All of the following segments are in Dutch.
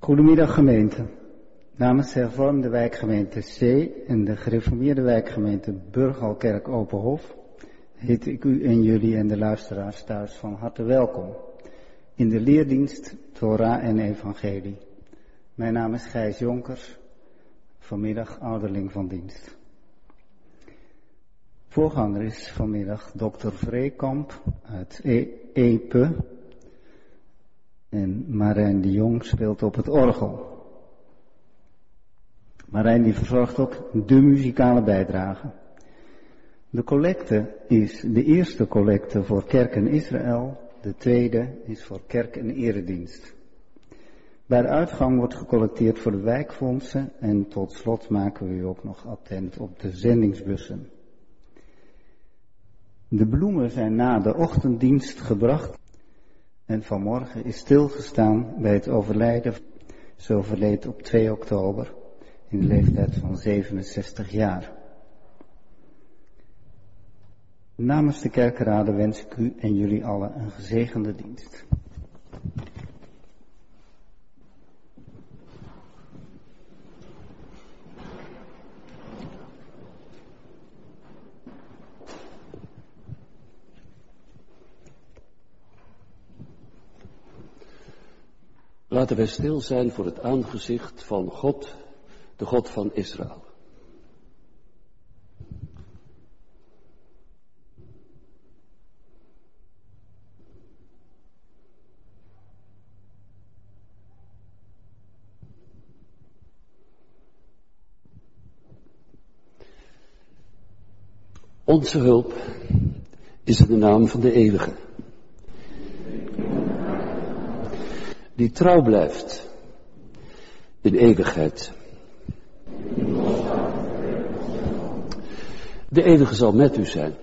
Goedemiddag gemeente. Namens de hervormde wijkgemeente C en de gereformeerde wijkgemeente Burgalkerk Openhof heet ik u en jullie en de luisteraars thuis van harte welkom in de leerdienst Torah en Evangelie. Mijn naam is Gijs Jonkers, vanmiddag ouderling van dienst. Voorganger is vanmiddag dokter Vreekamp uit Epe en Marijn de Jong speelt op het orgel. Marijn die verzorgt ook de muzikale bijdrage. De collecte is de eerste collecte voor Kerk en Israël, de tweede is voor Kerk en Eredienst. Bij de uitgang wordt gecollecteerd voor de wijkfondsen en tot slot maken we u ook nog attent op de zendingsbussen. De bloemen zijn na de ochtenddienst gebracht en vanmorgen is stilgestaan bij het overlijden. Ze overleed op 2 oktober in de leeftijd van 67 jaar. Namens de kerkenraden wens ik u en jullie allen een gezegende dienst. Laten wij stil zijn voor het aangezicht van God, de God van Israël. Onze hulp is in de naam van de Eeuwige, die trouw blijft in eeuwigheid. De Eeuwige zal met u zijn.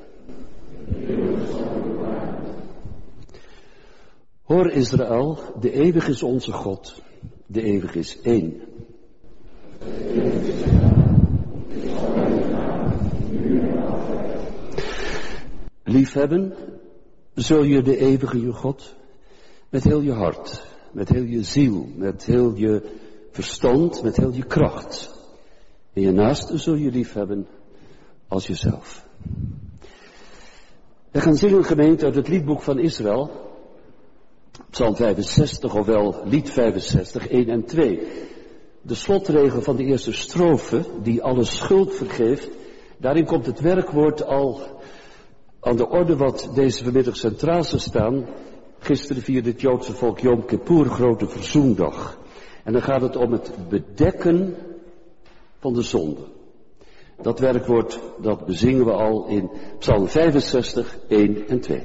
Hoor Israël, de Eeuwige is onze God, de Eeuwige is één. Liefhebben zul je de Eeuwige je God met heel je hart, met heel je ziel, met heel je verstand, met heel je kracht. En je naaste zul je liefhebben als jezelf. We gaan zingen, gemeente, uit het liedboek van Israël, Psalm 65, ofwel lied 65, 1 en 2. De slotregel van de eerste strofe, die alle schuld vergeeft, daarin komt het werkwoord al aan de orde wat deze vanmiddag centraal zou staan. Gisteren vierde het Joodse volk Yom Kippur, grote verzoendag. En dan gaat het om het bedekken van de zonde. Dat werkwoord, dat bezingen we al in Psalm 65, 1 en 2.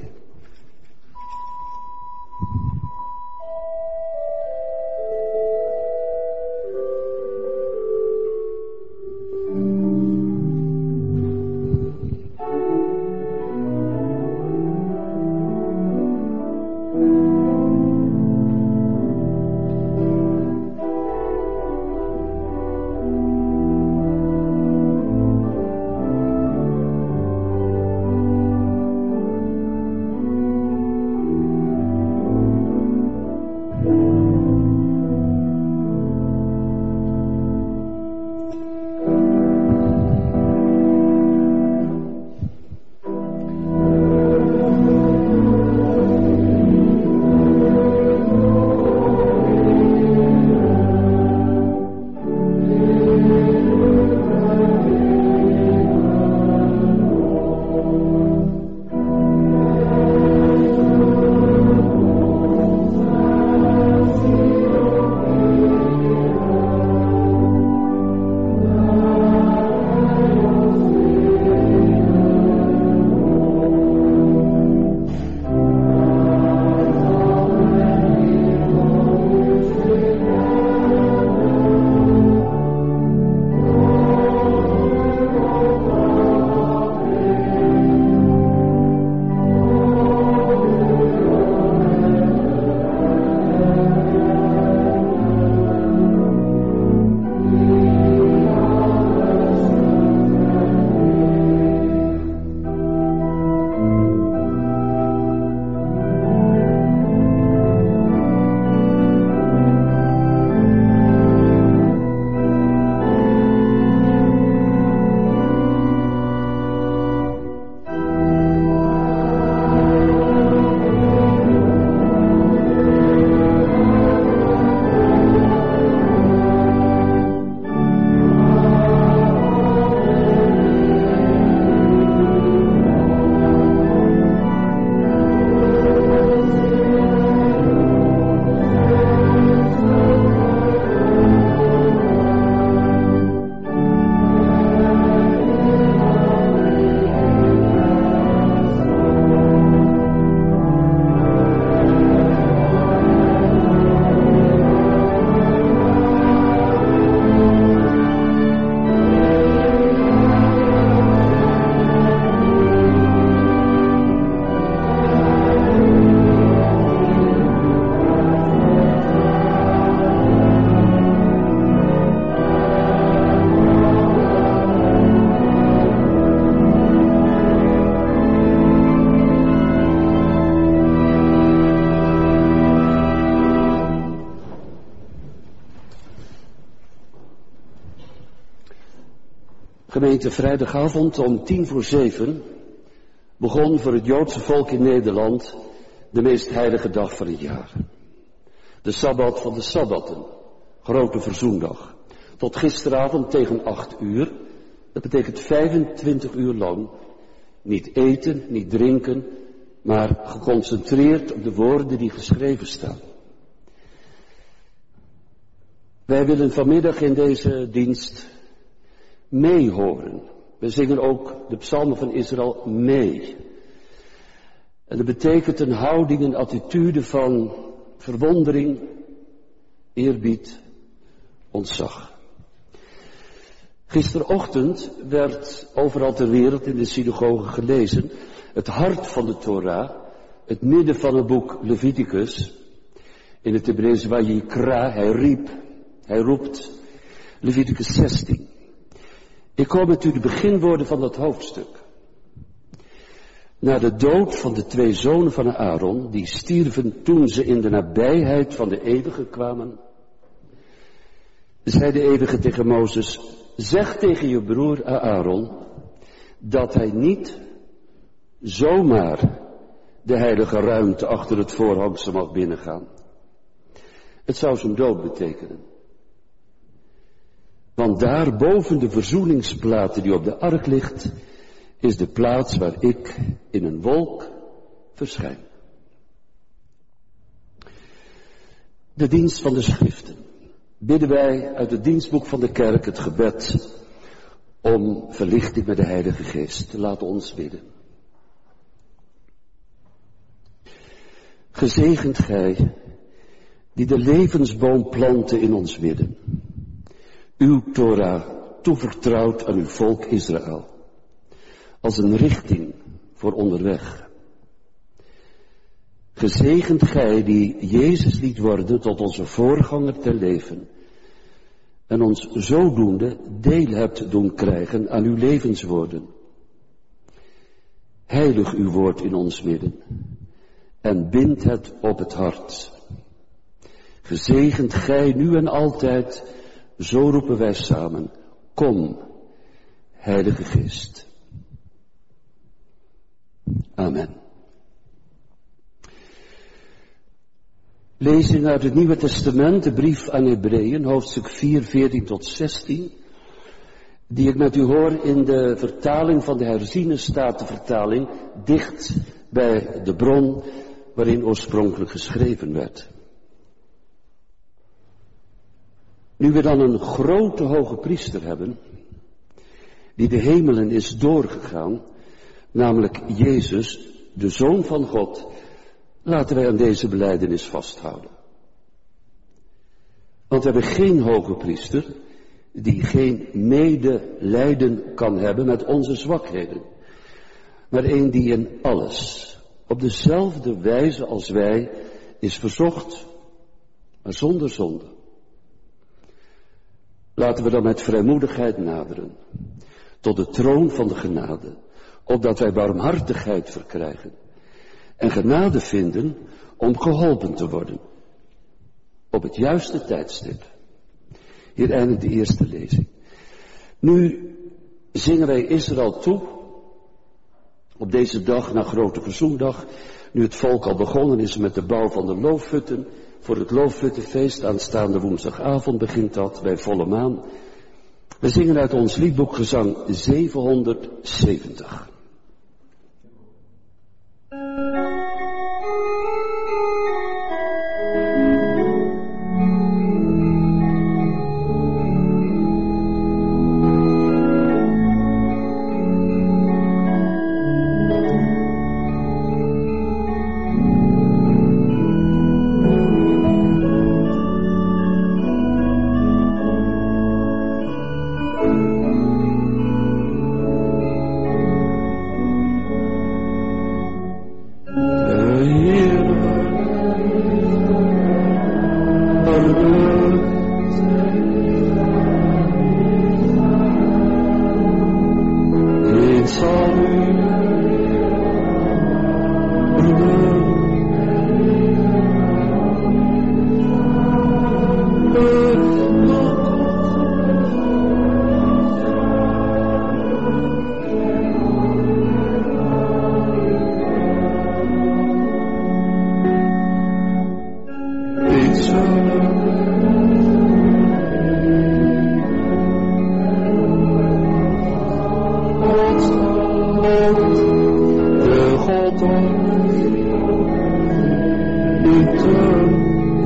Gemeente, vrijdagavond om 6:50 begon voor het Joodse volk in Nederland de meest heilige dag van het jaar. De Sabbat van de Sabbatten, grote verzoendag. Tot gisteravond tegen 8 uur, dat betekent 25 uur lang, niet eten, niet drinken, maar geconcentreerd op de woorden die geschreven staan. Wij willen vanmiddag in deze dienst meehoren. We zingen ook de psalmen van Israël mee. En dat betekent een houding, een attitude van verwondering, eerbied, ontzag. Gisterochtend werd overal ter wereld in de synagoge gelezen het hart van de Torah, het midden van het boek Leviticus. In het Hebreeuws Vayikra, hij roept, Leviticus 16. Ik hoor met u de beginwoorden van dat hoofdstuk. Na de dood van de 2 zonen van Aaron, die stierven toen ze in de nabijheid van de Eeuwige kwamen, zei de Eeuwige tegen Mozes, zeg tegen je broer Aaron, dat hij niet zomaar de heilige ruimte achter het voorhangsel mag binnengaan. Het zou zijn dood betekenen. Want daar boven de verzoeningsplaat die op de ark ligt, is de plaats waar ik in een wolk verschijn. De dienst van de schriften. Bidden wij uit het dienstboek van de kerk het gebed om verlichting met de Heilige Geest. Laat ons bidden. Gezegend gij, die de levensboom planten in ons midden. Uw Torah toevertrouwd aan uw volk Israël. Als een richting voor onderweg. Gezegend gij die Jezus liet worden tot onze voorganger ter leven. En ons zodoende deel hebt doen krijgen aan uw levenswoorden. Heilig uw woord in ons midden. En bind het op het hart. Gezegend gij nu en altijd. Zo roepen wij samen, kom, Heilige Geest. Amen. Lezing uit het Nieuwe Testament, de brief aan Hebreeën, hoofdstuk 4, 14 tot 16, die ik met u hoor in de vertaling van de herziene statenvertaling, dicht bij de bron waarin oorspronkelijk geschreven werd. Nu we dan een grote hoge priester hebben, die de hemelen is doorgegaan, namelijk Jezus, de Zoon van God, laten wij aan deze belijdenis vasthouden. Want we hebben geen hoge priester, die geen medelijden kan hebben met onze zwakheden, maar een die in alles, op dezelfde wijze als wij, is verzocht, maar zonder zonde. Laten we dan met vrijmoedigheid naderen, tot de troon van de genade, opdat wij barmhartigheid verkrijgen en genade vinden om geholpen te worden, op het juiste tijdstip. Hier eindigt de eerste lezing. Nu zingen wij Israël toe, op deze dag na Grote Verzoendag, nu het volk al begonnen is met de bouw van de loofhutten. Voor het Loofhuttenfeest aanstaande woensdagavond begint dat bij volle maan. We zingen uit ons liedboek gezang 770. tot ons u toont.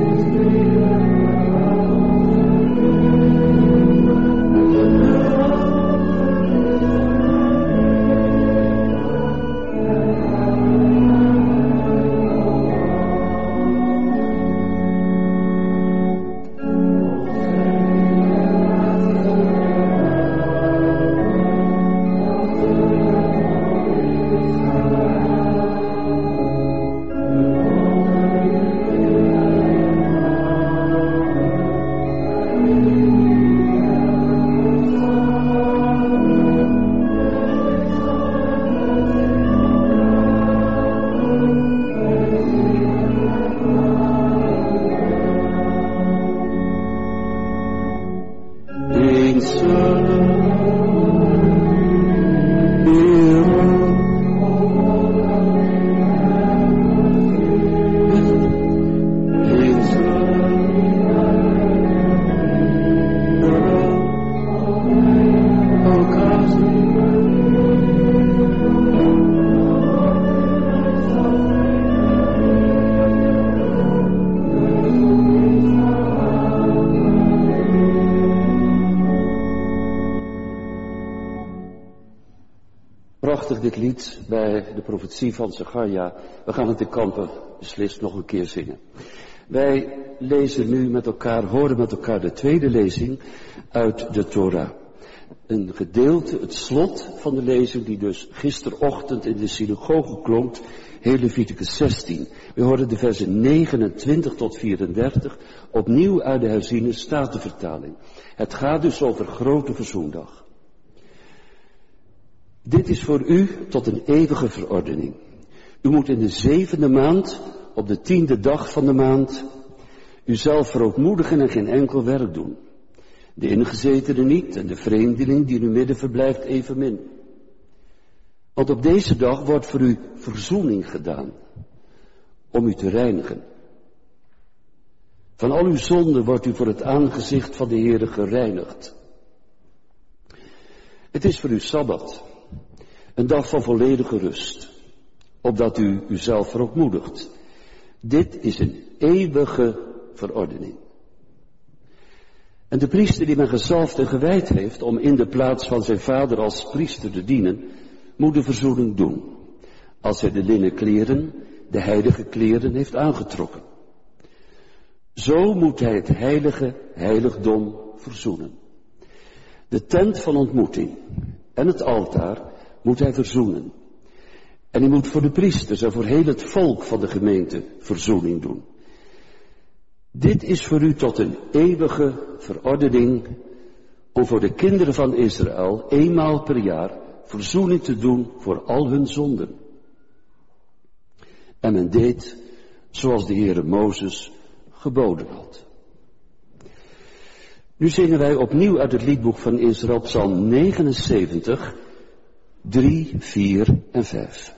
Dit lied bij de profetie van Zacharia. We gaan het in Kampen beslist nog een keer zingen. Wij lezen nu met elkaar, horen met elkaar de tweede lezing uit de Torah. Een gedeelte, het slot van de lezing die dus gisterochtend in de synagoge klonk, heel Leviticus 16. We horen de versen 29 tot 34, opnieuw uit de herziene statenvertaling. Het gaat dus over grote verzoendag. Dit is voor u tot een eeuwige verordening. U moet in de 7e maand, op de 10e dag van de maand, uzelf verootmoedigen en geen enkel werk doen. De ingezetene niet en de vreemdeling die in uw midden verblijft evenmin. Want op deze dag wordt voor u verzoening gedaan, om u te reinigen. Van al uw zonden wordt u voor het aangezicht van de Heere gereinigd. Het is voor u Sabbat. Een dag van volledige rust, opdat u uzelf verootmoedigt. Dit is een eeuwige verordening. En de priester die men gezalfd en gewijd heeft om in de plaats van zijn vader als priester te dienen, moet de verzoening doen, als hij de linnen kleren, de heilige kleren heeft aangetrokken. Zo moet hij het heilige heiligdom verzoenen. De tent van ontmoeting en het altaar moet hij verzoenen. En hij moet voor de priesters en voor heel het volk van de gemeente verzoening doen. Dit is voor u tot een eeuwige verordening om voor de kinderen van Israël eenmaal per jaar verzoening te doen voor al hun zonden. En men deed zoals de Heere Mozes geboden had. Nu zingen wij opnieuw uit het liedboek van Israël, Psalm 79, 3, 4 en 5.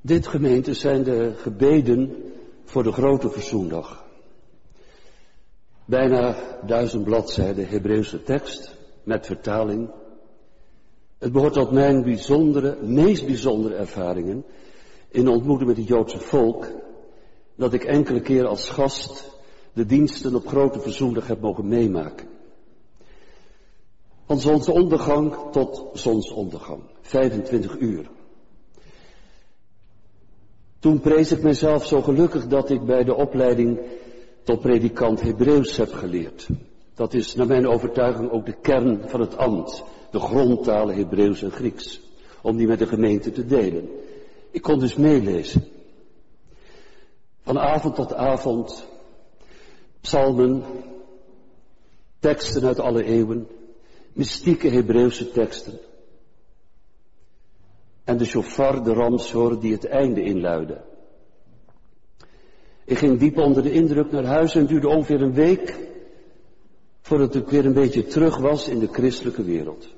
Dit, gemeente, zijn de gebeden voor de grote verzoendag. Bijna 1000 bladzijden Hebreeuwse tekst met vertaling. Het behoort tot mijn meest bijzondere ervaringen in ontmoeting met het Joodse volk, dat ik enkele keren als gast de diensten op grote verzoendag heb mogen meemaken. Van zonsondergang tot zonsondergang, 25 uur. Toen prees ik mezelf zo gelukkig dat ik bij de opleiding tot predikant Hebreeuws heb geleerd. Dat is naar mijn overtuiging ook de kern van het ambt, de grondtalen Hebreeuws en Grieks, om die met de gemeente te delen. Ik kon dus meelezen. Van avond tot avond, psalmen, teksten uit alle eeuwen, mystieke Hebreeuwse teksten. En de shofar, de ramshoorn die het einde inluidde. Ik ging diep onder de indruk naar huis en het duurde ongeveer een week voordat ik weer een beetje terug was in de christelijke wereld.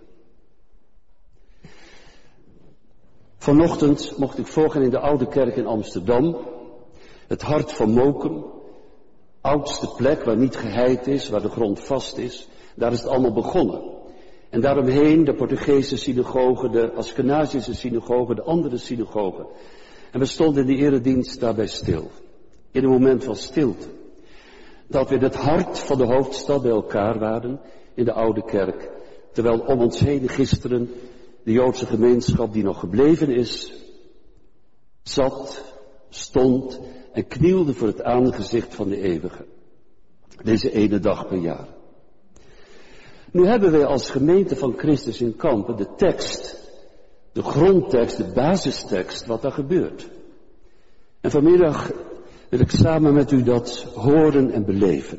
Vanochtend mocht ik voorgaan in de Oude Kerk in Amsterdam, het hart van Mokum, oudste plek waar niet geheid is, waar de grond vast is. Daar is het allemaal begonnen. En daaromheen de Portugese synagoge, de Askenazische synagoge, de andere synagogen. En we stonden in de eredienst daarbij stil. In een moment van stilte. Dat we in het hart van de hoofdstad bij elkaar waren, in de Oude Kerk. Terwijl om ons heen gisteren de Joodse gemeenschap die nog gebleven is, zat, stond en knielde voor het aangezicht van de Eeuwige. Deze ene dag per jaar. Nu hebben wij als gemeente van Christus in Kampen de tekst, de grondtekst, de basistekst, wat daar gebeurt. En vanmiddag wil ik samen met u dat horen en beleven.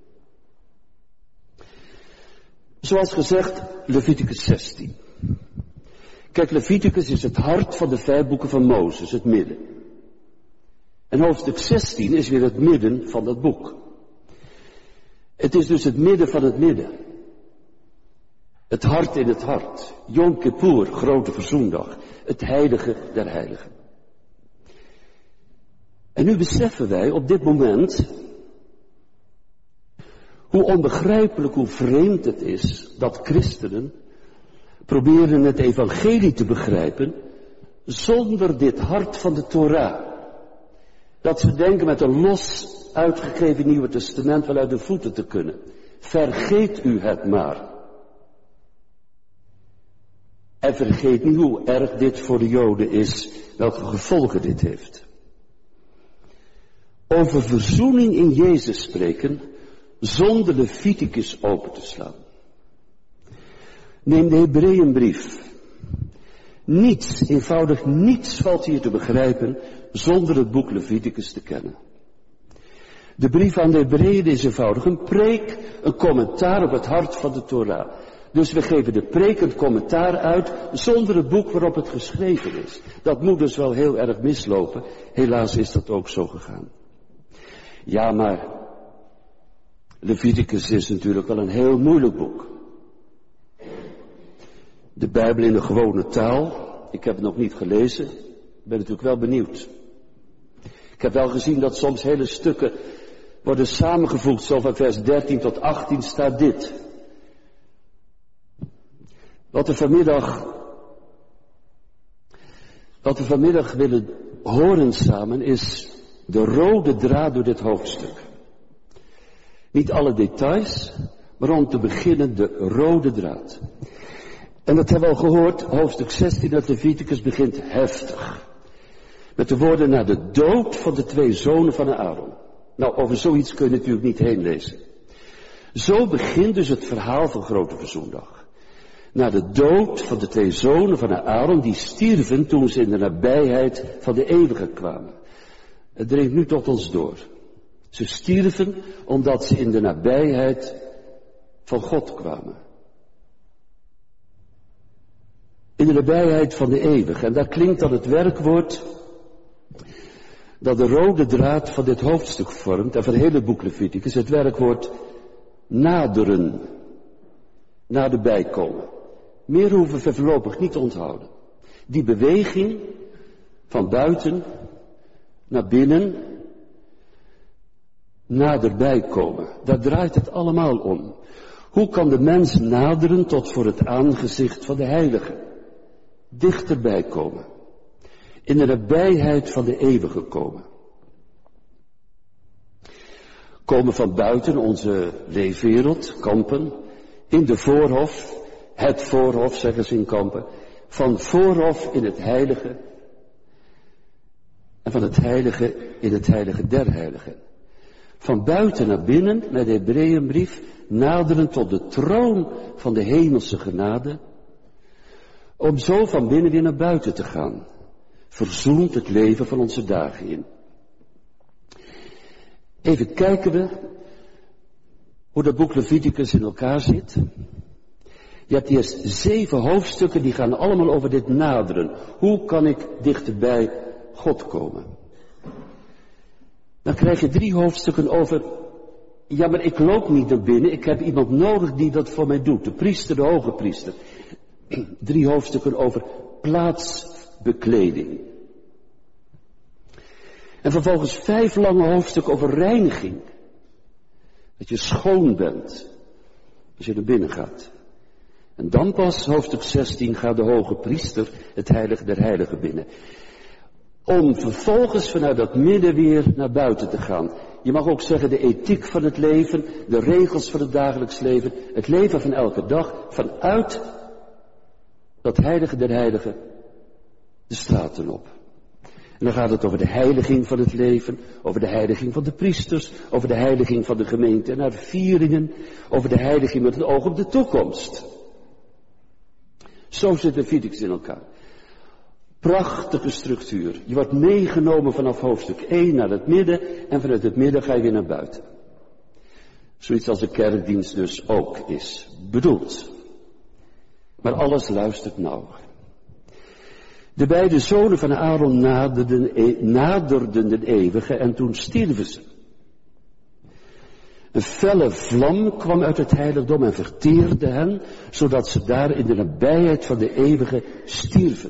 Zoals gezegd, Leviticus 16. Kijk, Leviticus is het hart van de 5 boeken van Mozes, het midden. En hoofdstuk 16 is weer het midden van dat boek. Het is dus het midden van het midden. Het hart in het hart. Yom Kippur, grote verzoendag. Het heilige der heiligen. En nu beseffen wij op dit moment hoe onbegrijpelijk, hoe vreemd het is dat christenen proberen het evangelie te begrijpen zonder dit hart van de Torah. Dat ze denken met een los uitgegeven Nieuwe Testament wel uit de voeten te kunnen. Vergeet u het maar. En vergeet niet hoe erg dit voor de Joden is, welke gevolgen dit heeft. Over verzoening in Jezus spreken, zonder Leviticus open te slaan. Neem de Hebreeënbrief. Niets, eenvoudig niets valt hier te begrijpen zonder het boek Leviticus te kennen. De brief aan de Hebreeën is eenvoudig een preek, een commentaar op het hart van de Torah. Dus we geven de preek een commentaar uit zonder het boek waarop het geschreven is. Dat moet dus wel heel erg mislopen. Helaas is dat ook zo gegaan. Ja, maar Leviticus is natuurlijk wel een heel moeilijk boek. De Bijbel in de gewone taal, ik heb het nog niet gelezen, ik ben natuurlijk wel benieuwd. Ik heb wel gezien dat soms hele stukken worden samengevoegd, zo van vers 13 tot 18 staat dit. Wat we vanmiddag willen horen samen is de rode draad door dit hoofdstuk. Niet alle details, maar om te beginnen de rode draad. En dat hebben we al gehoord, hoofdstuk 16 uit Leviticus begint heftig. Met de woorden na de dood van de 2 zonen van Aaron. Nou, over zoiets kun je natuurlijk niet heen lezen. Zo begint dus het verhaal van Grote Verzoendag. Na de dood van de 2 zonen van Aaron, die stierven toen ze in de nabijheid van de Eeuwige kwamen. Het dringt nu tot ons door. Ze stierven omdat ze in de nabijheid van God kwamen. In de nabijheid van de Eeuwige. En daar klinkt dan het werkwoord dat de rode draad van dit hoofdstuk vormt, en van het hele boek Leviticus, het werkwoord naderen. Naderbij komen. Meer hoeven we voorlopig niet te onthouden. Die beweging Van buiten naar binnen, naderbij komen. Daar draait het allemaal om. Hoe kan de mens naderen tot voor het aangezicht van de Heilige? Dichterbij komen. In de nabijheid van de Eeuwige komen. Komen van buiten onze leefwereld, Kampen, in de voorhof, het voorhof zeggen ze in Kampen, van voorhof in het heilige en van het heilige in het heilige der heiligen. Van buiten naar binnen, met de Hebreeënbrief, naderen tot de troon van de hemelse genade, om zo van binnen weer naar buiten te gaan. Verzoent het leven van onze dagen in. Even kijken we hoe dat boek Leviticus in elkaar zit. Je hebt eerst 7 hoofdstukken die gaan allemaal over dit naderen. Hoe kan ik dichterbij God komen? Dan krijg je 3 hoofdstukken over, ja maar ik loop niet naar binnen, ik heb iemand nodig die dat voor mij doet. De priester, de hoge priester. 3 hoofdstukken over plaatsbekleding. En vervolgens 5 lange hoofdstukken over reiniging. Dat je schoon bent als je naar binnen gaat. En dan pas, hoofdstuk 16, gaat de hoge priester het heilige der heiligen binnen. Om vervolgens vanuit dat midden weer naar buiten te gaan. Je mag ook zeggen de ethiek van het leven, de regels van het dagelijks leven, het leven van elke dag, vanuit dat heilige der heiligen de straten op. En dan gaat het over de heiliging van het leven, over de heiliging van de priesters, over de heiliging van de gemeente en haar vieringen, over de heiliging met het oog op de toekomst. Zo zit Leviticus in elkaar. Prachtige structuur. Je wordt meegenomen vanaf hoofdstuk 1 naar het midden en vanuit het midden ga je weer naar buiten. Zoiets als de kerkdienst dus ook is bedoeld. Maar alles luistert nauw. De beide zonen van Aaron naderden de eeuwige en toen stierven ze. Een felle vlam kwam uit het heiligdom en verteerde hen, zodat ze daar in de nabijheid van de eeuwige stierven.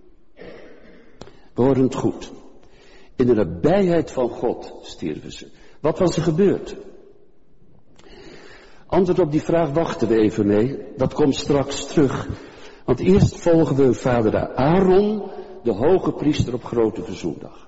We horen het goed. In de nabijheid van God stierven ze. Wat was er gebeurd? Antwoord op die vraag wachten we even mee. Dat komt straks terug. Want eerst volgen we vader Aaron, de hoge priester op Grote Verzoendag.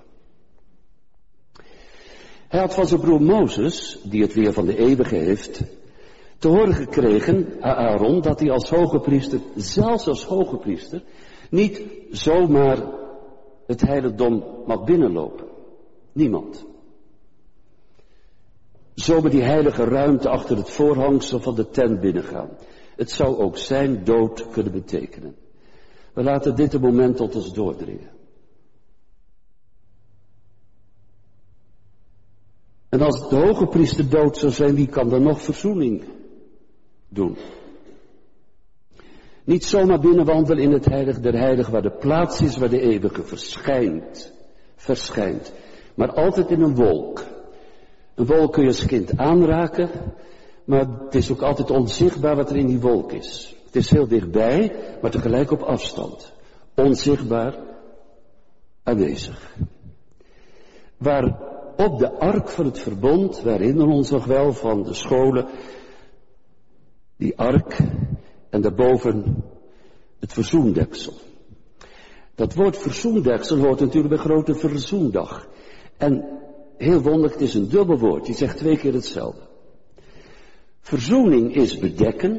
Hij had van zijn broer Mozes, die het weer van de eeuwige heeft, te horen gekregen, Aaron, dat hij als hoge priester, zelfs als hoge priester, niet zomaar het heiligdom mag binnenlopen. Niemand. Zomaar die heilige ruimte achter het voorhangsel van de tent binnengaan. Het zou ook zijn dood kunnen betekenen. We laten dit een moment tot ons doordringen. En als de hoge priester dood zou zijn, wie kan dan nog verzoening doen? Niet zomaar binnenwandelen in het heilige der heiligen, waar de plaats is waar de eeuwige verschijnt. Maar altijd in een wolk. Een wolk kun je als kind aanraken, maar het is ook altijd onzichtbaar wat er in die wolk is. Het is heel dichtbij, maar tegelijk op afstand. Onzichtbaar, aanwezig. Waar op de ark van het verbond, we herinneren ons nog wel van de scholen, die ark en daarboven het verzoendeksel. Dat woord verzoendeksel hoort natuurlijk bij Grote Verzoendag. En heel wonderlijk, het is een dubbel woord, die zegt 2 keer hetzelfde. Verzoening is bedekken.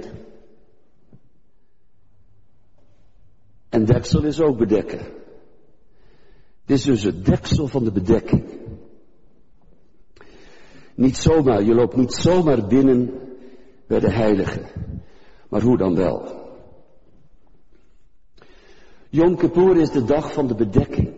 En deksel is ook bedekken. Dit is dus het deksel van de bedekking. Niet zomaar, je loopt niet zomaar binnen bij de heilige. Maar hoe dan wel? Yom Kippur is de dag van de bedekking.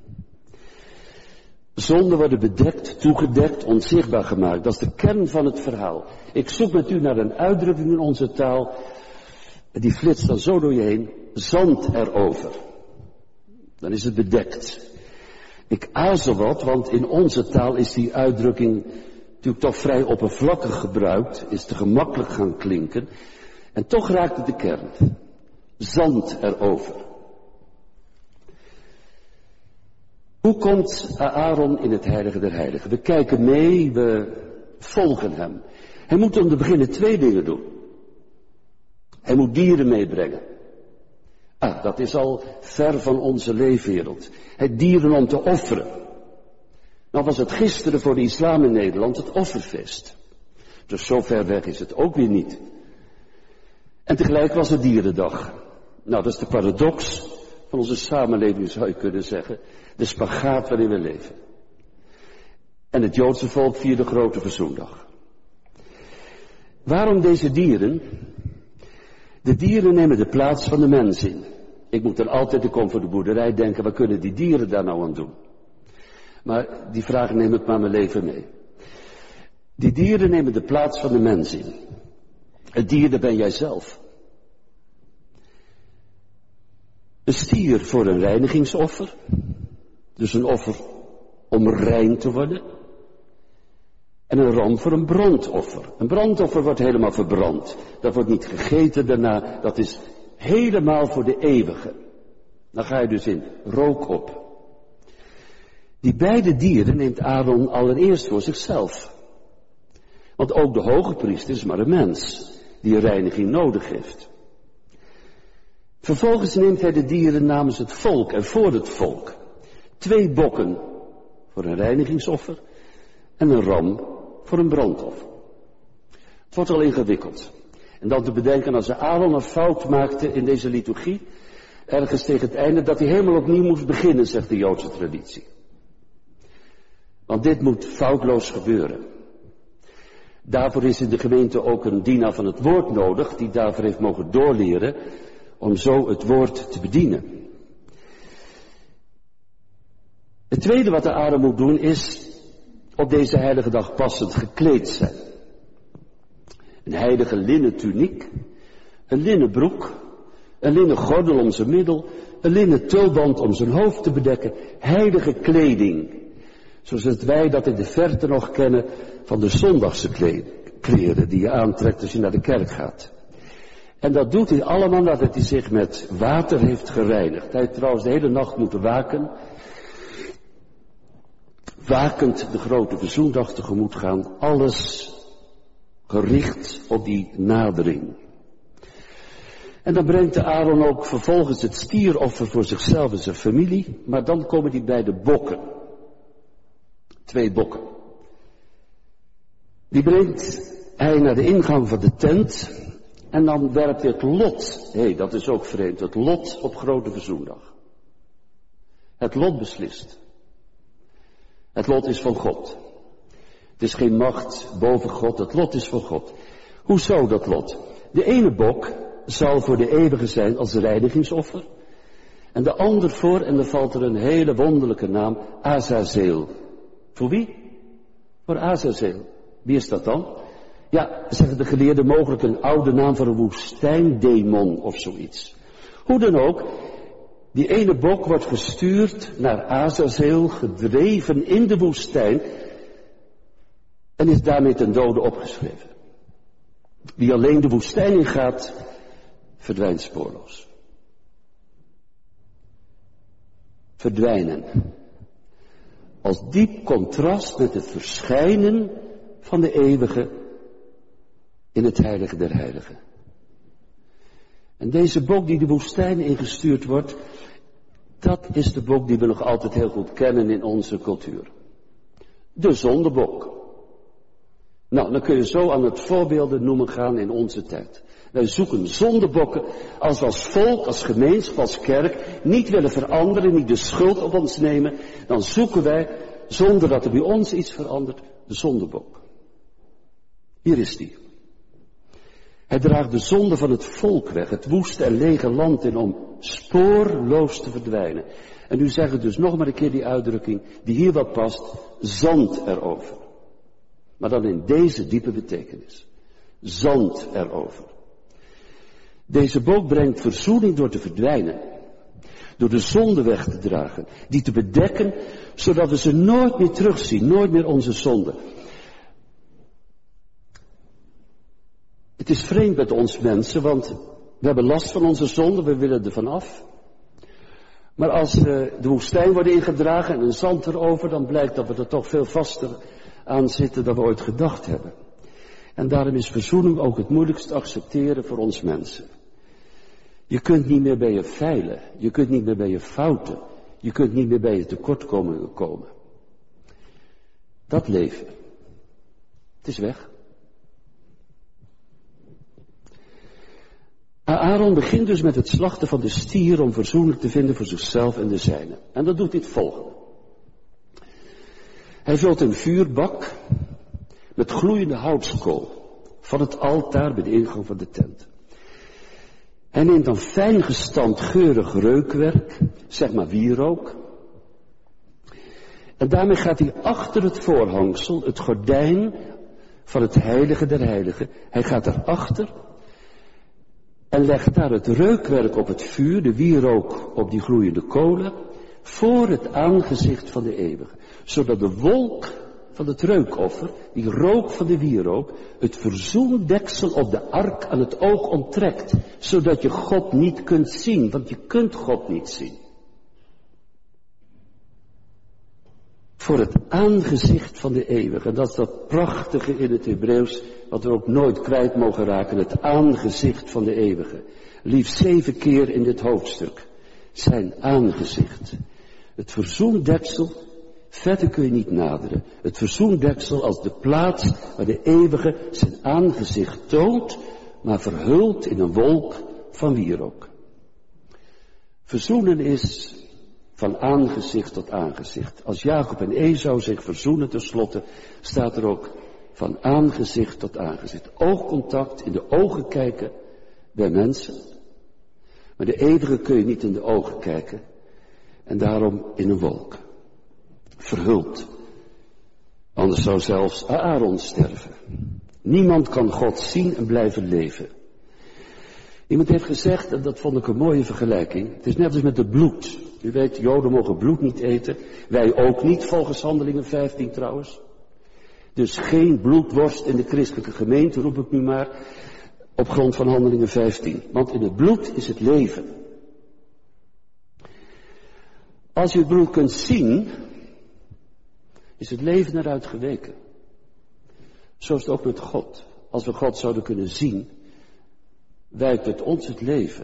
Zonden worden bedekt, toegedekt, onzichtbaar gemaakt. Dat is de kern van het verhaal. Ik zoek met u naar een uitdrukking in onze taal. Die flitst dan zo door je heen. Zand erover. Dan is het bedekt. Ik aarzel wat, want in onze taal is die uitdrukking natuurlijk toch vrij oppervlakkig gebruikt. Is te gemakkelijk gaan klinken. En toch raakt het de kern. Zand erover. Hoe komt Aaron in het heilige der heiligen? We kijken mee, we volgen hem. Hij moet om te beginnen 2 dingen doen. Hij moet dieren meebrengen. Dat is al ver van onze leefwereld. Het dieren om te offeren. Nou was het gisteren voor de islam in Nederland het offerfeest. Dus zo ver weg is het ook weer niet. En tegelijk was het dierendag. Nou, dat is de paradox van onze samenleving, zou je kunnen zeggen. De spagaat waarin we leven. En het Joodse volk vierde de grote verzoendag. Waarom deze dieren? De dieren nemen de plaats van de mens in. Ik moet dan altijd, ik kom voor de boerderij, denken, wat kunnen die dieren daar nou aan doen? Maar die vraag neem ik maar mijn leven mee. Die dieren nemen de plaats van de mens in. Het dier, dat ben jij zelf. Een stier voor een reinigingsoffer. Dus een offer om rein te worden. En een ram voor een brandoffer. Een brandoffer wordt helemaal verbrand. Dat wordt niet gegeten daarna. Dat is helemaal voor de eeuwige. Dan ga je dus in rook op. Die beide dieren neemt Aaron allereerst voor zichzelf. Want ook de hoge priester is maar een mens die een reiniging nodig heeft. Vervolgens neemt hij de dieren namens het volk en voor het volk. 2 bokken voor een reinigingsoffer en een ram voor een brandoffer. Het wordt al ingewikkeld. En dan te bedenken als Aaron een fout maakte in deze liturgie, ergens tegen het einde, dat hij helemaal opnieuw moest beginnen, zegt de Joodse traditie. Want dit moet foutloos gebeuren. Daarvoor is in de gemeente ook een dienaar van het woord nodig, die daarvoor heeft mogen doorleren, om zo het woord te bedienen. Het tweede wat de Aaron moet doen is op deze heilige dag passend gekleed zijn. Een heilige linnen tuniek, een linnen broek, een linnen gordel om zijn middel, een linnen tulband om zijn hoofd te bedekken, heilige kleding. Zoals wij dat in de verte nog kennen van de zondagse kleren die je aantrekt als je naar de kerk gaat. En dat doet hij allemaal nadat hij zich met water heeft gereinigd. Hij heeft trouwens de hele nacht moeten waken. Wakend de grote verzoendag tegemoet gaan. Alles gericht op die nadering. En dan brengt de Aaron ook vervolgens het stieroffer voor zichzelf en zijn familie. Maar dan komen die bij de bokken. 2 bokken. Die brengt hij naar de ingang van de tent. En dan werpt hij het lot. Dat is ook vreemd. Het lot op grote verzoendag. Het lot beslist. Het lot is van God. Het is geen macht boven God. Het lot is van God. Hoezo dat lot? De ene bok zal voor de eeuwige zijn als reinigingsoffer. En de ander voor, en er valt er een hele wonderlijke naam, Azazeel. Voor wie? Voor Azazeel. Wie is dat dan? Ja, zeggen de geleerden, mogelijk een oude naam voor een woestijndemon of zoiets. Hoe dan ook, die ene bok wordt gestuurd naar Azazeel, gedreven in de woestijn en is daarmee ten dode opgeschreven. Wie alleen de woestijn ingaat, verdwijnt spoorloos. Verdwijnen. Als diep contrast met het verschijnen van de eeuwige in het heilige der heiligen. En deze bok die de woestijn ingestuurd wordt, dat is de bok die we nog altijd heel goed kennen in onze cultuur. De zondebok. Nou, dan kun je zo aan het voorbeelden noemen gaan in onze tijd. Wij zoeken zondebokken als we als volk, als gemeenschap, als kerk niet willen veranderen, niet de schuld op ons nemen. Dan zoeken wij, zonder dat er bij ons iets verandert, de zondebok. Hier is die. Hij draagt de zonde van het volk weg, het woeste en lege land in om spoorloos te verdwijnen. En nu zeg ik dus nog maar een keer die uitdrukking, die hier wat past, zand erover. Maar dan in deze diepe betekenis. Zand erover. Deze bok brengt verzoening door te verdwijnen. Door de zonde weg te dragen. Die te bedekken, zodat we ze nooit meer terugzien. Nooit meer onze zonde. Het is vreemd met ons mensen, want we hebben last van onze zonde. We willen er van af. Maar als de woestijn wordt ingedragen en een zand erover, dan blijkt dat we er toch veel vaster aan zitten dan we ooit gedacht hebben. En daarom is verzoening ook het moeilijkst accepteren voor ons mensen. Je kunt niet meer bij je feilen, je kunt niet meer bij je fouten, je kunt niet meer bij je tekortkomingen komen. Dat leven, het is weg. Aaron begint dus met het slachten van de stier om verzoening te vinden voor zichzelf en de zijnen. En dat doet hij het volgende. Hij vult een vuurbak met gloeiende houtskool van het altaar bij de ingang van de tent. Hij neemt dan fijn gestampt geurig reukwerk, zeg maar wierook. En daarmee gaat hij achter het voorhangsel, het gordijn van het heilige der heiligen. Hij gaat daarachter en legt daar het reukwerk op het vuur, de wierook op die gloeiende kolen, voor het aangezicht van de eeuwige. Zodat de wolk van het reukoffer, die rook van de wierook, het verzoendeksel op de ark aan het oog onttrekt. Zodat je God niet kunt zien, want je kunt God niet zien. Voor het aangezicht van de eeuwige. Dat is dat prachtige in het Hebreeuws, wat we ook nooit kwijt mogen raken. Het aangezicht van de eeuwige. Liefst 7 keer in dit hoofdstuk. Zijn aangezicht. Het verzoendeksel, verder kun je niet naderen. Het verzoendeksel als de plaats waar de eeuwige zijn aangezicht toont, maar verhuld in een wolk van wierook. Verzoenen is van aangezicht tot aangezicht. Als Jacob en Esau zich verzoenen tenslotte, staat er ook van aangezicht tot aangezicht. Oogcontact, in de ogen kijken bij mensen. Maar de eeuwige kun je niet in de ogen kijken. En daarom in een wolk. Verhuld. Anders zou zelfs Aaron sterven. Niemand kan God zien en blijven leven. Iemand heeft gezegd, en dat vond ik een mooie vergelijking. Het is net als met het bloed. U weet, Joden mogen bloed niet eten. Wij ook niet, volgens Handelingen 15 trouwens. Dus geen bloedworst in de christelijke gemeente, roep ik nu maar, op grond van Handelingen 15. Want in het bloed is het leven. Als je het bloed kunt zien, is het leven eruit geweken. Zo is het ook met God. Als we God zouden kunnen zien, wijkt het ons het leven.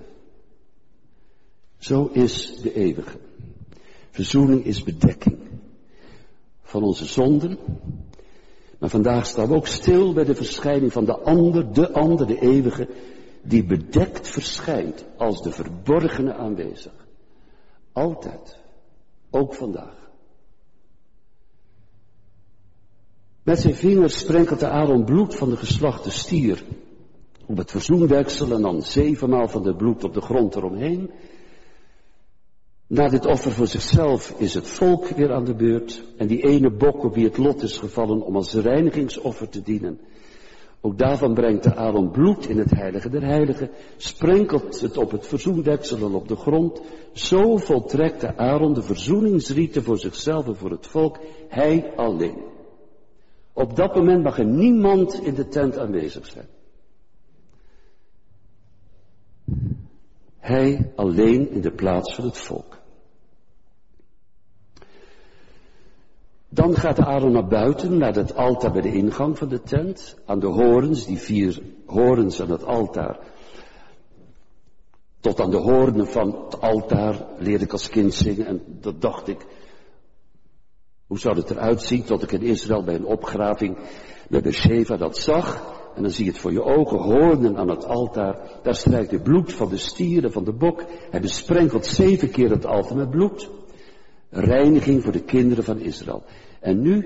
Zo is de eeuwige. Verzoening is bedekking van onze zonden. Maar vandaag staan we ook stil bij de verschijning van de ander, de eeuwige, die bedekt verschijnt als de verborgene aanwezig. Altijd. Ook vandaag. Met zijn vingers sprenkelt de Aaron bloed van de geslachte stier op het verzoendeksel en dan 7 maal van het bloed op de grond eromheen. Na dit offer voor zichzelf is het volk weer aan de beurt en die ene bok op wie het lot is gevallen om als reinigingsoffer te dienen. Ook daarvan brengt de Aaron bloed in het heilige der heiligen, sprenkelt het op het verzoendeksel en op de grond. Zo voltrekt de Aaron de verzoeningsrieten voor zichzelf en voor het volk, hij alleen. Op dat moment mag er niemand in de tent aanwezig zijn. Hij alleen in de plaats van het volk. Dan gaat de Aaron naar buiten, naar het altaar bij de ingang van de tent. Aan de horens, die 4 horens aan het altaar. Tot aan de hoornen van het altaar leerde ik als kind zingen. En dat dacht ik, hoe zou het eruit zien? Tot ik in Israël bij een opgraving bij Beersheba dat zag. En dan zie je het voor je ogen, hoornen aan het altaar. Daar strijkt het bloed van de stier en van de bok. Hij besprenkelt 7 keer het altaar met bloed. Reiniging voor de kinderen van Israël. En nu,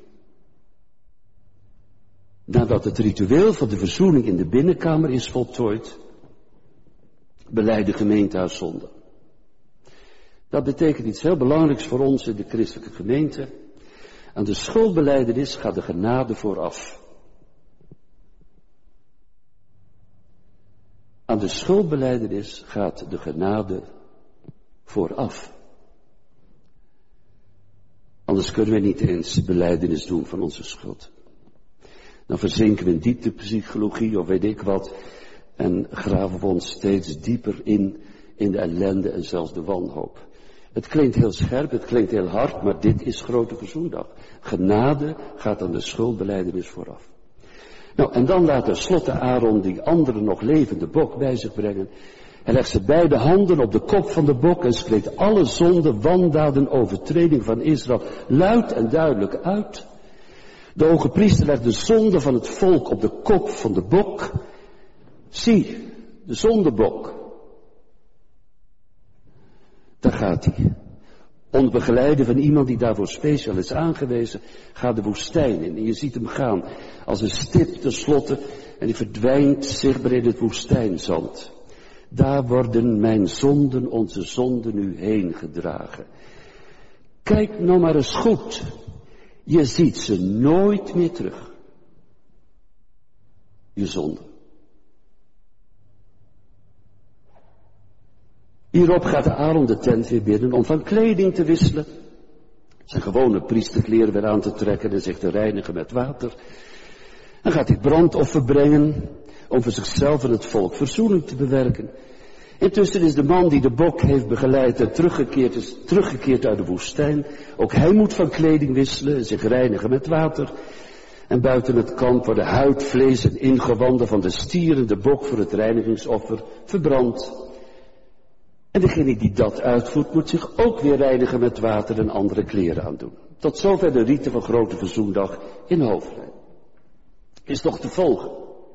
nadat het ritueel van de verzoening in de binnenkamer is voltooid, belijdt de gemeente haar zonde. Dat betekent iets heel belangrijks voor ons in de christelijke gemeente. Aan de schuldbelijdenis gaat de genade vooraf. Aan de schuldbelijdenis gaat de genade vooraf. Anders kunnen we niet eens belijdenis doen van onze schuld. Dan verzinken we in dieptepsychologie of weet ik wat. En graven we ons steeds dieper in de ellende en zelfs de wanhoop. Het klinkt heel scherp, het klinkt heel hard, maar dit is grote verzoendag. Genade gaat aan de schuldbelijdenis vooraf. Nou, en dan laat tenslotte Aaron die andere nog levende bok bij zich brengen. Hij legt zijn beide handen op de kop van de bok en spreekt alle zonden, wandaden, overtreding van Israël luid en duidelijk uit. De hoge priester legt de zonde van het volk op de kop van de bok. Zie, de zondebok. Daar gaat hij. Onder begeleiden van iemand die daarvoor speciaal is aangewezen, gaat de woestijn in. En je ziet hem gaan als een stip tenslotte en die verdwijnt zichtbaar in het woestijnzand. Daar worden mijn zonden, onze zonden nu heen gedragen. Kijk nou maar eens goed. Je ziet ze nooit meer terug. Je zonden. Hierop gaat Aaron de tent weer binnen om van kleding te wisselen. Zijn gewone priesterkleren weer aan te trekken en zich te reinigen met water. Dan gaat hij brandoffer brengen om voor zichzelf en het volk verzoening te bewerken. Intussen is de man die de bok heeft begeleid en teruggekeerd uit de woestijn. Ook hij moet van kleding wisselen en zich reinigen met water. En buiten het kamp worden huid, vlees en ingewanden van de stier en de bok voor het reinigingsoffer verbrand. En degene die dat uitvoert moet zich ook weer reinigen met water en andere kleren aandoen. Tot zover de riten van grote verzoendag in hoofdlijn. Is nog te volgen?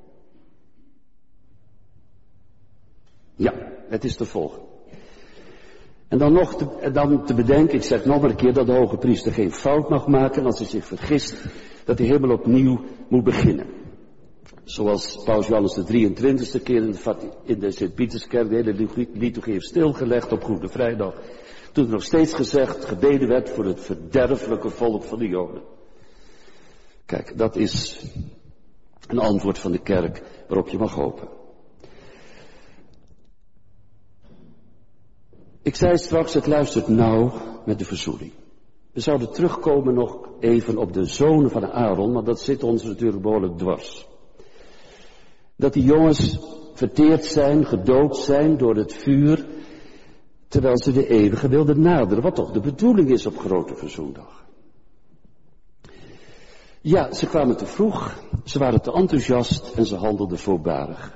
Ja, het is te volgen. En dan te bedenken, ik zeg nog maar een keer, dat de hoge priester geen fout mag maken als hij zich vergist, dat hij helemaal opnieuw moet beginnen. Zoals Paus Johannes de 23e keer in de Sint-Pieterskerk de hele liturgie heeft stilgelegd op Goede Vrijdag. Toen er nog steeds gebeden werd voor het verderfelijke volk van de Joden. Kijk, dat is een antwoord van de kerk waarop je mag hopen. Ik zei straks, het luistert nauw met de verzoening. We zouden terugkomen nog even op de zonen van Aaron, maar dat zit ons natuurlijk behoorlijk dwars. Dat die jongens verteerd zijn, gedood zijn door het vuur, terwijl ze de eeuwige wilden naderen, wat toch de bedoeling is op grote verzoendag. Ja, ze kwamen te vroeg, ze waren te enthousiast en ze handelden voorbarig.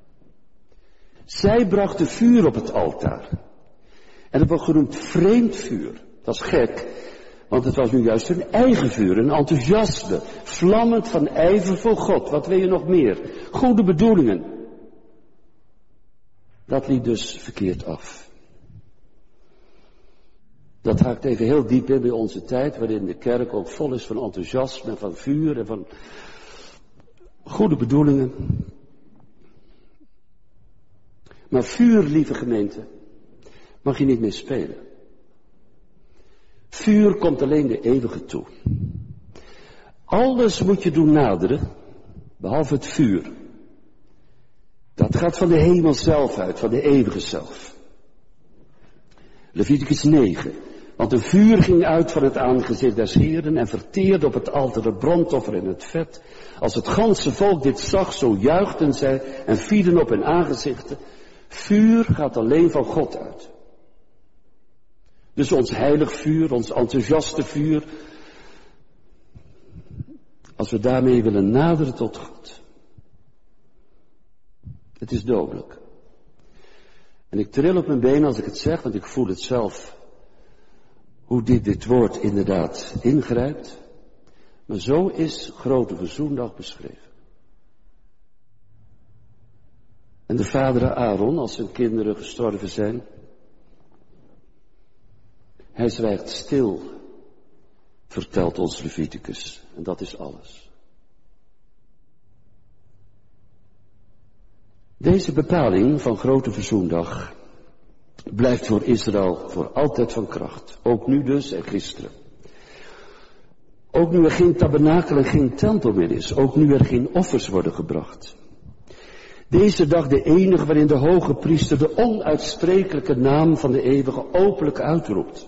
Zij brachten vuur op het altaar. En dat wordt genoemd vreemd vuur. Dat is gek, want het was nu juist hun eigen vuur, een enthousiasme, vlammend van ijver voor God. Wat wil je nog meer? Goede bedoelingen. Dat liep dus verkeerd af. Dat haakt even heel diep in bij onze tijd, waarin de kerk ook vol is van enthousiasme en van vuur en van goede bedoelingen. Maar vuur, lieve gemeente, mag je niet meer spelen. Vuur komt alleen de eeuwige toe. Alles moet je doen naderen, behalve het vuur. Dat gaat van de hemel zelf uit, van de eeuwige zelf. Leviticus 9. Want een vuur ging uit van het aangezicht des Heeren en verteerde op het altaar het brandoffer en het vet. Als het ganse volk dit zag, zo juichten zij en vielen op hun aangezichten. Vuur gaat alleen van God uit. Dus ons heilig vuur, ons enthousiaste vuur, als we daarmee willen naderen tot God. Het is dodelijk. En ik tril op mijn benen als ik het zeg, want ik voel het zelf, hoe dit woord inderdaad ingrijpt. Maar zo is Grote Verzoendag beschreven. En de vader Aaron, als zijn kinderen gestorven zijn, hij zwijgt stil, vertelt ons Leviticus. En dat is alles. Deze bepaling van Grote Verzoendag blijft voor Israël voor altijd van kracht. Ook nu dus en gisteren. Ook nu er geen tabernakel en geen tempel meer is. Ook nu er geen offers worden gebracht. Deze dag de enige waarin de hoge priester de onuitsprekelijke naam van de eeuwige openlijk uitroept.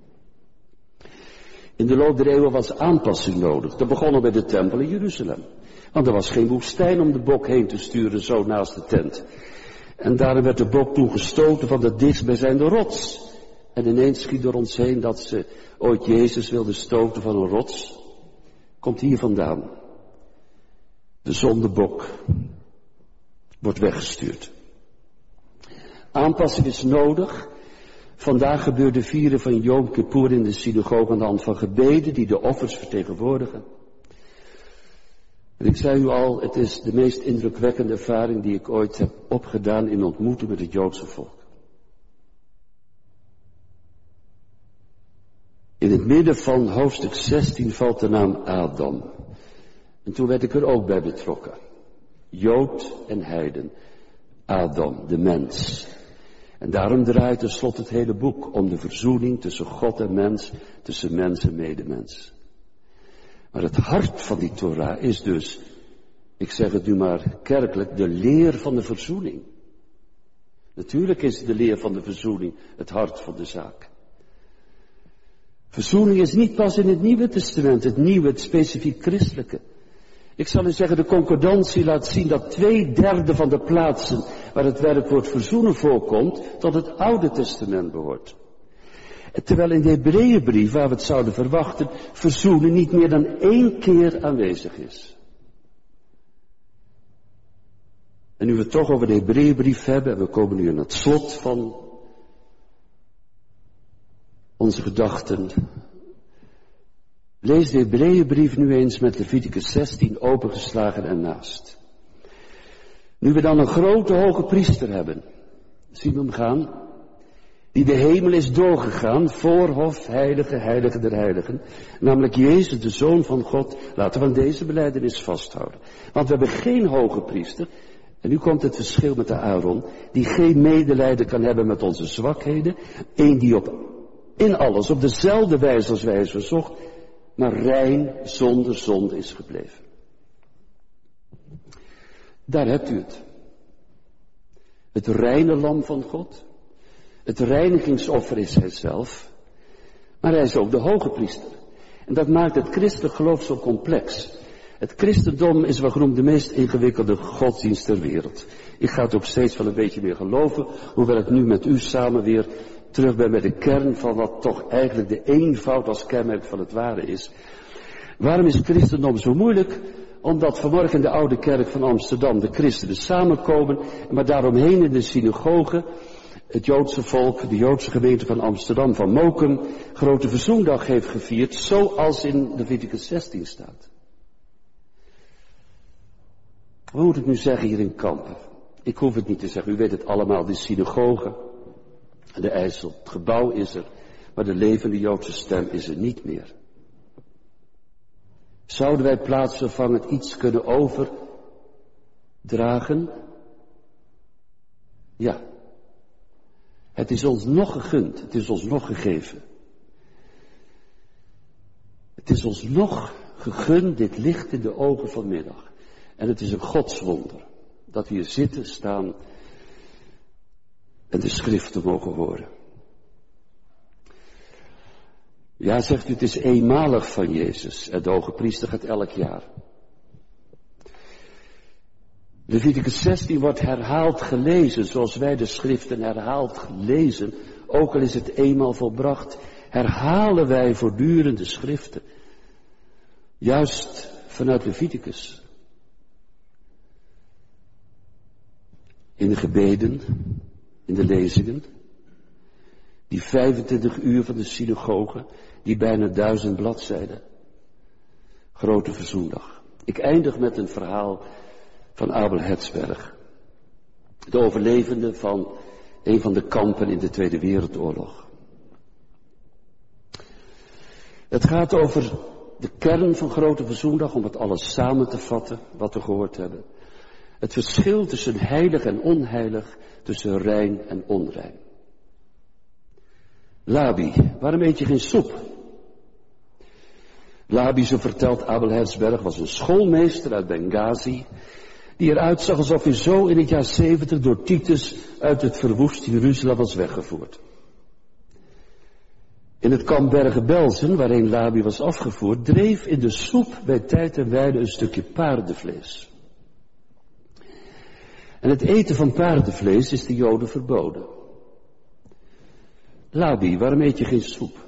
In de loop der eeuwen was aanpassing nodig. Dat begon al bij de tempel in Jeruzalem. Want er was geen woestijn om de bok heen te sturen zo naast de tent. En daarom werd de bok toen gestoten van de dichtstbijzijnde rots. En ineens schiet door ons heen dat ze ooit Jezus wilden stoten van een rots. Komt hier vandaan. De zondebok wordt weggestuurd. Aanpassing is nodig. Vandaag gebeurt de vieren van Yom Kippur in de synagoge aan de hand van gebeden die de offers vertegenwoordigen. En ik zei u al, het is de meest indrukwekkende ervaring die ik ooit heb opgedaan in ontmoeting met het Joodse volk. In het midden van hoofdstuk 16 valt de naam Adam. En toen werd ik er ook bij betrokken. Jood en heiden. Adam, de mens. En daarom draait tenslotte het hele boek om de verzoening tussen God en mens, tussen mens en medemens. Maar het hart van die Torah is dus, ik zeg het nu maar kerkelijk, de leer van de verzoening. Natuurlijk is de leer van de verzoening het hart van de zaak. Verzoening is niet pas in het Nieuwe Testament, het nieuwe, het specifiek christelijke. Ik zal u zeggen, de concordantie laat zien dat 2/3 van de plaatsen waar het werkwoord verzoenen voorkomt, tot het Oude Testament behoort. Terwijl in de Hebreeënbrief, waar we het zouden verwachten, verzoenen niet meer dan 1 keer aanwezig is. En nu we het toch over de Hebreeënbrief hebben, en we komen nu aan het slot van onze gedachten. Lees de Hebreeënbrief nu eens met Leviticus 16 opengeslagen en naast. Nu we dan een grote hoge priester hebben, zien we hem gaan, die de hemel is doorgegaan, voorhof, heilige der heiligen, namelijk Jezus, de Zoon van God. Laten we aan deze belijdenis vasthouden. Want we hebben geen hoge priester, en nu komt het verschil met de Aaron, die geen medelijden kan hebben met onze zwakheden, een die in alles op dezelfde wijze als wij is verzocht, maar rein zonder zonde is gebleven. Daar hebt u het. Het reine lam van God. Het reinigingsoffer is hij zelf. Maar hij is ook de hoge priester. En dat maakt het christelijk geloof zo complex. Het christendom is wel genoemd de meest ingewikkelde godsdienst ter wereld. Ik ga het ook steeds wel een beetje meer geloven, hoewel ik nu met u samen weer terug ben bij de kern van wat toch eigenlijk de eenvoud als kenmerk van het ware is. Waarom is het christendom zo moeilijk? Omdat vanmorgen in de oude kerk van Amsterdam de christenen samenkomen, maar daaromheen in de synagoge het Joodse volk, de Joodse gemeente van Amsterdam, van Mokum, Grote Verzoendag heeft gevierd, zoals in Leviticus 16 staat. Wat moet ik nu zeggen hier in Kampen? Ik hoef het niet te zeggen, u weet het allemaal, die synagoge, de IJssel, het gebouw is er, maar de levende Joodse stem is er niet meer. Zouden wij plaatsvervangend iets kunnen overdragen? Ja. Het is ons nog gegund, het is ons nog gegeven. Het is ons nog gegund, dit licht in de ogen van middag. En het is een godswonder dat we hier zitten, staan en de schriften mogen horen. Ja, zegt u, het is eenmalig van Jezus en de hoge priester gaat elk jaar. Leviticus 16 wordt herhaald gelezen, zoals wij de schriften herhaald lezen. Ook al is het eenmaal volbracht, herhalen wij voortdurend de schriften. Juist vanuit Leviticus. In de gebeden, in de lezingen. Die 25 uur van de synagoge, die bijna 1000 bladzijden. Grote Verzoendag. Ik eindig met een verhaal van Abel Herzberg. De overlevende van een van de kampen in de Tweede Wereldoorlog. Het gaat over de kern van Grote Verzoendag, om het alles samen te vatten, wat we gehoord hebben. Het verschil tussen heilig en onheilig, tussen rein en onrein. Labi, waarom eet je geen soep? Labi, zo vertelt Abel Herzberg, was een schoolmeester uit Benghazi, die eruit zag alsof hij zo in het jaar 70 door Titus uit het verwoest Jeruzalem was weggevoerd. In het kamp Bergen-Belsen, waarheen Labi was afgevoerd, dreef in de soep bij tijd en wijle een stukje paardenvlees. En het eten van paardenvlees is de Joden verboden. Labi, waarom eet je geen soep?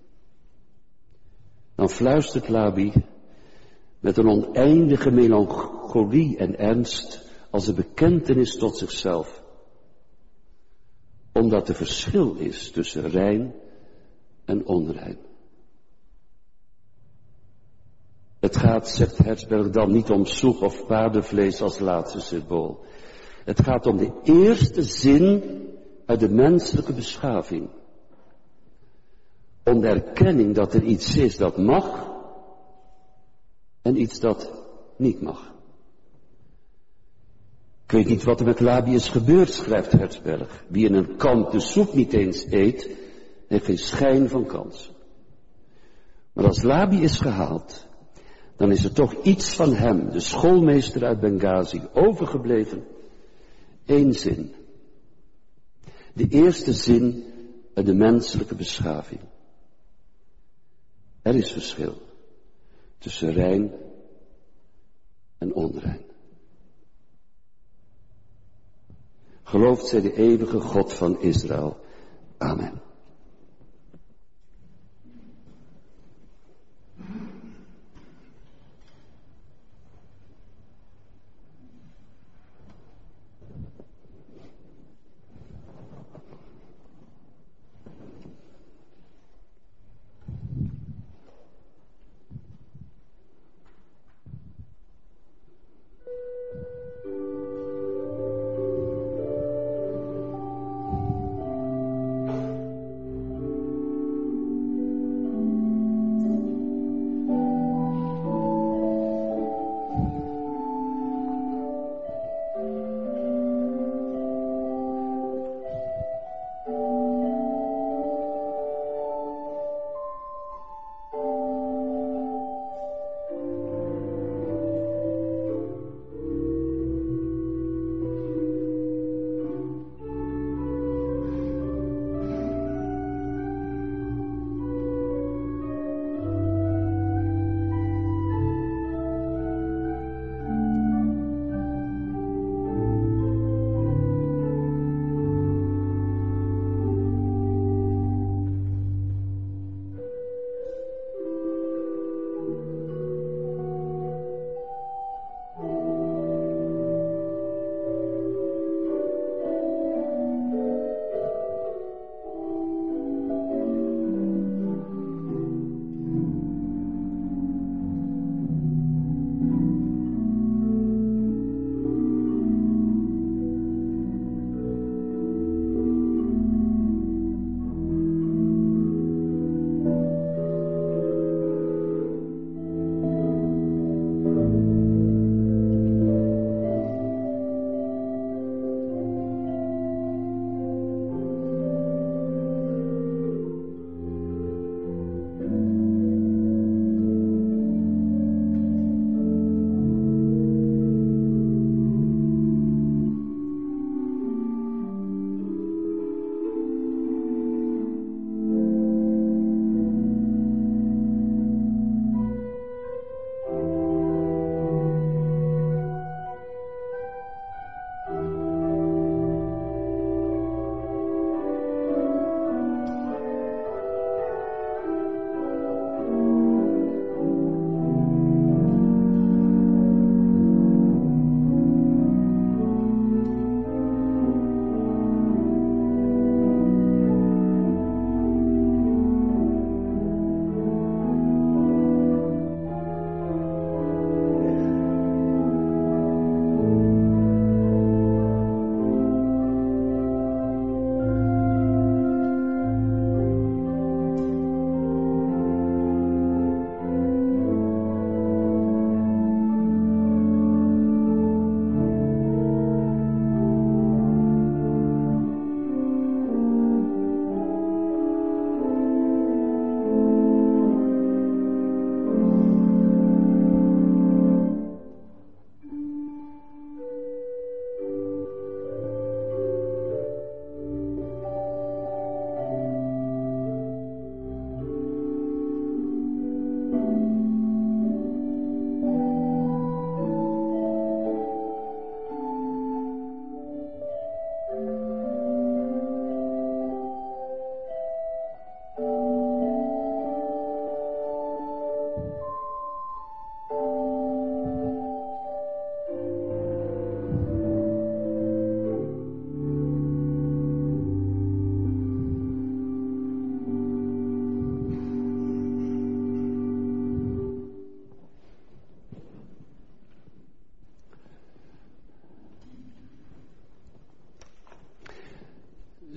Dan fluistert Labi met een oneindige melancholie en ernst als een bekentenis tot zichzelf. Omdat er verschil is tussen rein en onrein. Het gaat, zegt Hertzberg, dan niet om soep of paardenvlees als laatste symbool. Het gaat om de eerste zin uit de menselijke beschaving. Om de erkenning dat er iets is dat mag en iets dat niet mag. Ik weet niet wat er met Labi is gebeurd, schrijft Hertzberg. Wie in een kamp de soep niet eens eet, heeft geen schijn van kans. Maar als Labi is gehaald, dan is er toch iets van hem, de schoolmeester uit Benghazi, overgebleven. Eén zin. De eerste zin uit de menselijke beschaving. Er is verschil tussen rein en onrein. Gelooft zij de eeuwige God van Israël. Amen.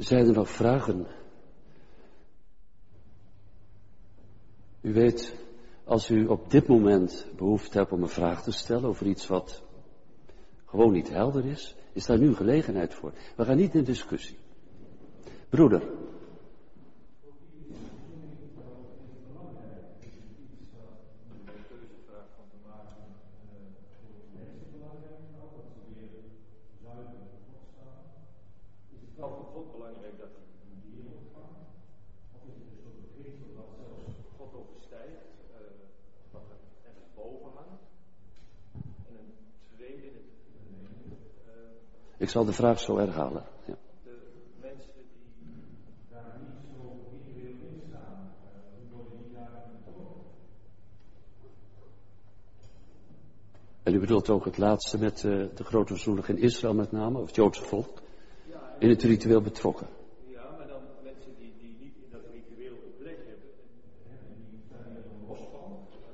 Zijn er nog vragen? U weet, als u op dit moment behoefte hebt om een vraag te stellen over iets wat gewoon niet helder is daar nu gelegenheid voor. We gaan niet in discussie. Broeder. Ik zal de vraag zo herhalen. Ja. De mensen die daar niet zo individueel in staan, hoe worden die daar betrokken? En u bedoelt ook het laatste met de grote verzoening in Israël met name, of het Joodse volk, in het ritueel betrokken. Ja, maar dan mensen die niet in dat ritueel een plek hebben, en die staan er los van.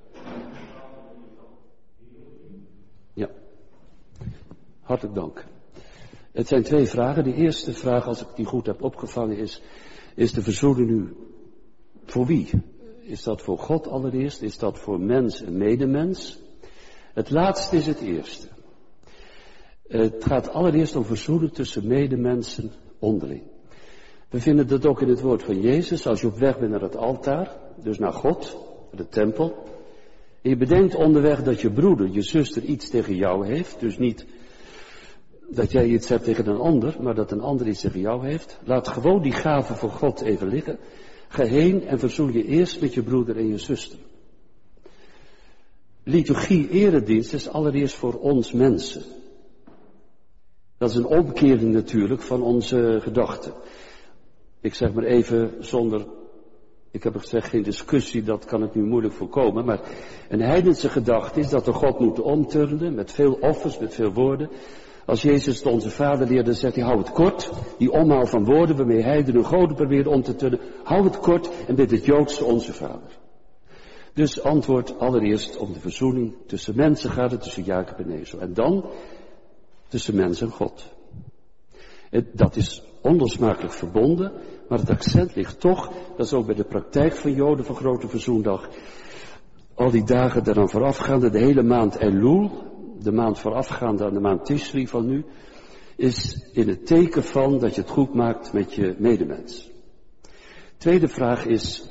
Ja. Hartelijk dank. Het zijn twee vragen. De eerste vraag, als ik die goed heb opgevangen, is de verzoening nu voor wie? Is dat voor God allereerst? Is dat voor mens en medemens? Het laatste is het eerste. Het gaat allereerst om verzoening tussen medemensen onderling. We vinden dat ook in het woord van Jezus, als je op weg bent naar het altaar, dus naar God, naar de tempel. En je bedenkt onderweg dat je broeder, je zuster iets tegen jou heeft, dus niet dat jij iets hebt tegen een ander, maar dat een ander iets tegen jou heeft. Laat gewoon die gave voor God even liggen. Ga heen en verzoen je eerst met je broeder en je zuster. Liturgie eredienst is allereerst voor ons mensen. Dat is een omkering natuurlijk van onze gedachten. Ik zeg maar even zonder, ik heb gezegd geen discussie, dat kan ik nu moeilijk voorkomen. Maar een heidense gedachte is dat we God moeten omturnen met veel offers, met veel woorden. Als Jezus het onze Vader leerde, zegt hij, hou het kort. Die omhaal van woorden waarmee heidenen goden proberen om te turnen. Hou het kort en bid het Joodse onze Vader. Dus antwoord allereerst om de verzoening tussen mensen gaat het, tussen Jacob en Esau. En dan tussen mens en God. Dat is onlosmakelijk verbonden, maar het accent ligt toch, dat is ook bij de praktijk van Joden van Grote Verzoendag. Al die dagen daaraan voorafgaande, de hele maand Elul, de maand voorafgaande aan de maand Tishri van nu, is in het teken van dat je het goed maakt met je medemens. Tweede vraag is,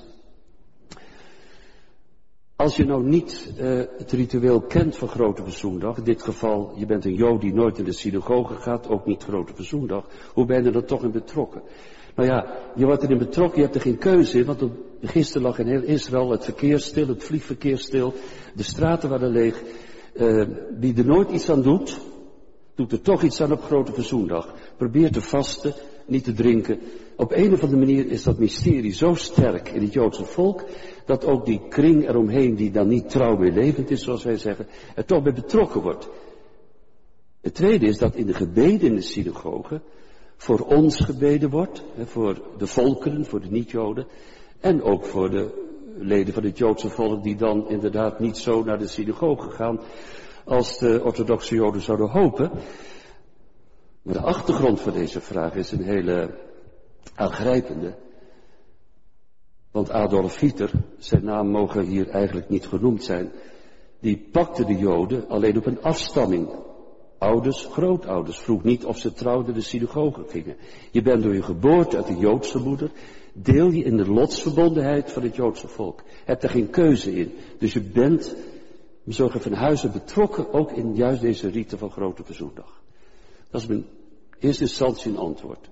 als je nou niet het ritueel kent van Grote Verzoendag, in dit geval, je bent een Jood die nooit in de synagoge gaat, ook niet Grote Verzoendag, hoe ben je er toch in betrokken? Nou ja, je wordt erin betrokken, je hebt er geen keuze in, want gisteren lag in heel Israël het verkeer stil, het vliegverkeer stil, de straten waren leeg. Wie er nooit iets aan doet er toch iets aan op Grote Verzoendag. Probeer te vasten, niet te drinken. Op een of andere manier is dat mysterie zo sterk in het Joodse volk, dat ook die kring eromheen, die dan niet trouw meer levend is, zoals wij zeggen, er toch bij betrokken wordt. Het tweede is dat in de gebeden in de synagoge voor ons gebeden wordt, voor de volkeren, voor de niet-Joden, en ook voor de leden van het Joodse volk die dan inderdaad niet zo naar de synagoge gaan als de orthodoxe Joden zouden hopen. Maar de achtergrond van deze vraag is een hele aangrijpende. Want Adolf Hitler, zijn naam mogen hier eigenlijk niet genoemd zijn, die pakte de Joden alleen op een afstamming. Ouders, grootouders, vroeg niet of ze trouwden de synagoge gingen. Je bent door je geboorte uit de Joodse moeder, deel je in de lotsverbondenheid van het Joodse volk. Heb er geen keuze in. Dus je bent, zorgen van huizen betrokken, ook in juist deze riten van Grote Verzoendag. Dat is mijn eerste instantie een antwoord.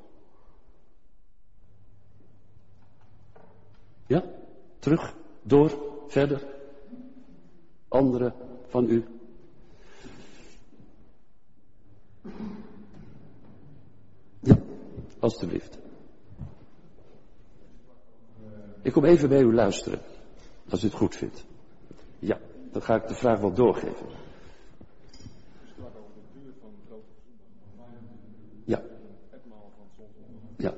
Ja? Terug, door, verder. Anderen van u. Ja, alstublieft. Ik kom even bij u luisteren, als u het goed vindt. Ja, dan ga ik de vraag wel doorgeven. Ja. Ja.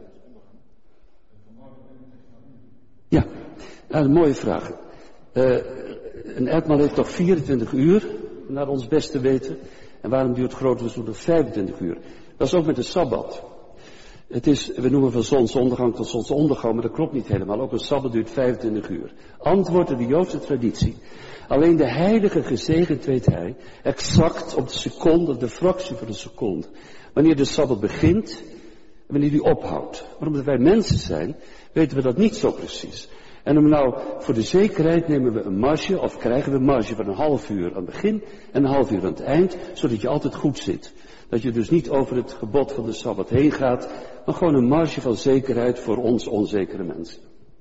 Ja, een mooie vraag. Een etmaal heeft toch 24 uur, naar ons beste weten. En waarom duurt Grote Verzoendag 25 uur? Dat is ook met de Sabbat. We noemen van zonsondergang tot zonsondergang, maar dat klopt niet helemaal. Ook een sabbat duurt 25 uur. Antwoord in de Joodse traditie. Alleen de heilige gezegend weet hij, exact op de seconde, op de fractie van een seconde, wanneer de sabbat begint en wanneer die ophoudt. Maar omdat wij mensen zijn, weten we dat niet zo precies. En om nou, voor de zekerheid nemen we een marge, of krijgen we een marge van een half uur aan het begin en een half uur aan het eind, zodat je altijd goed zit. Dat je dus niet over het gebod van de sabbat heen gaat, maar gewoon een marge van zekerheid voor ons onzekere mensen.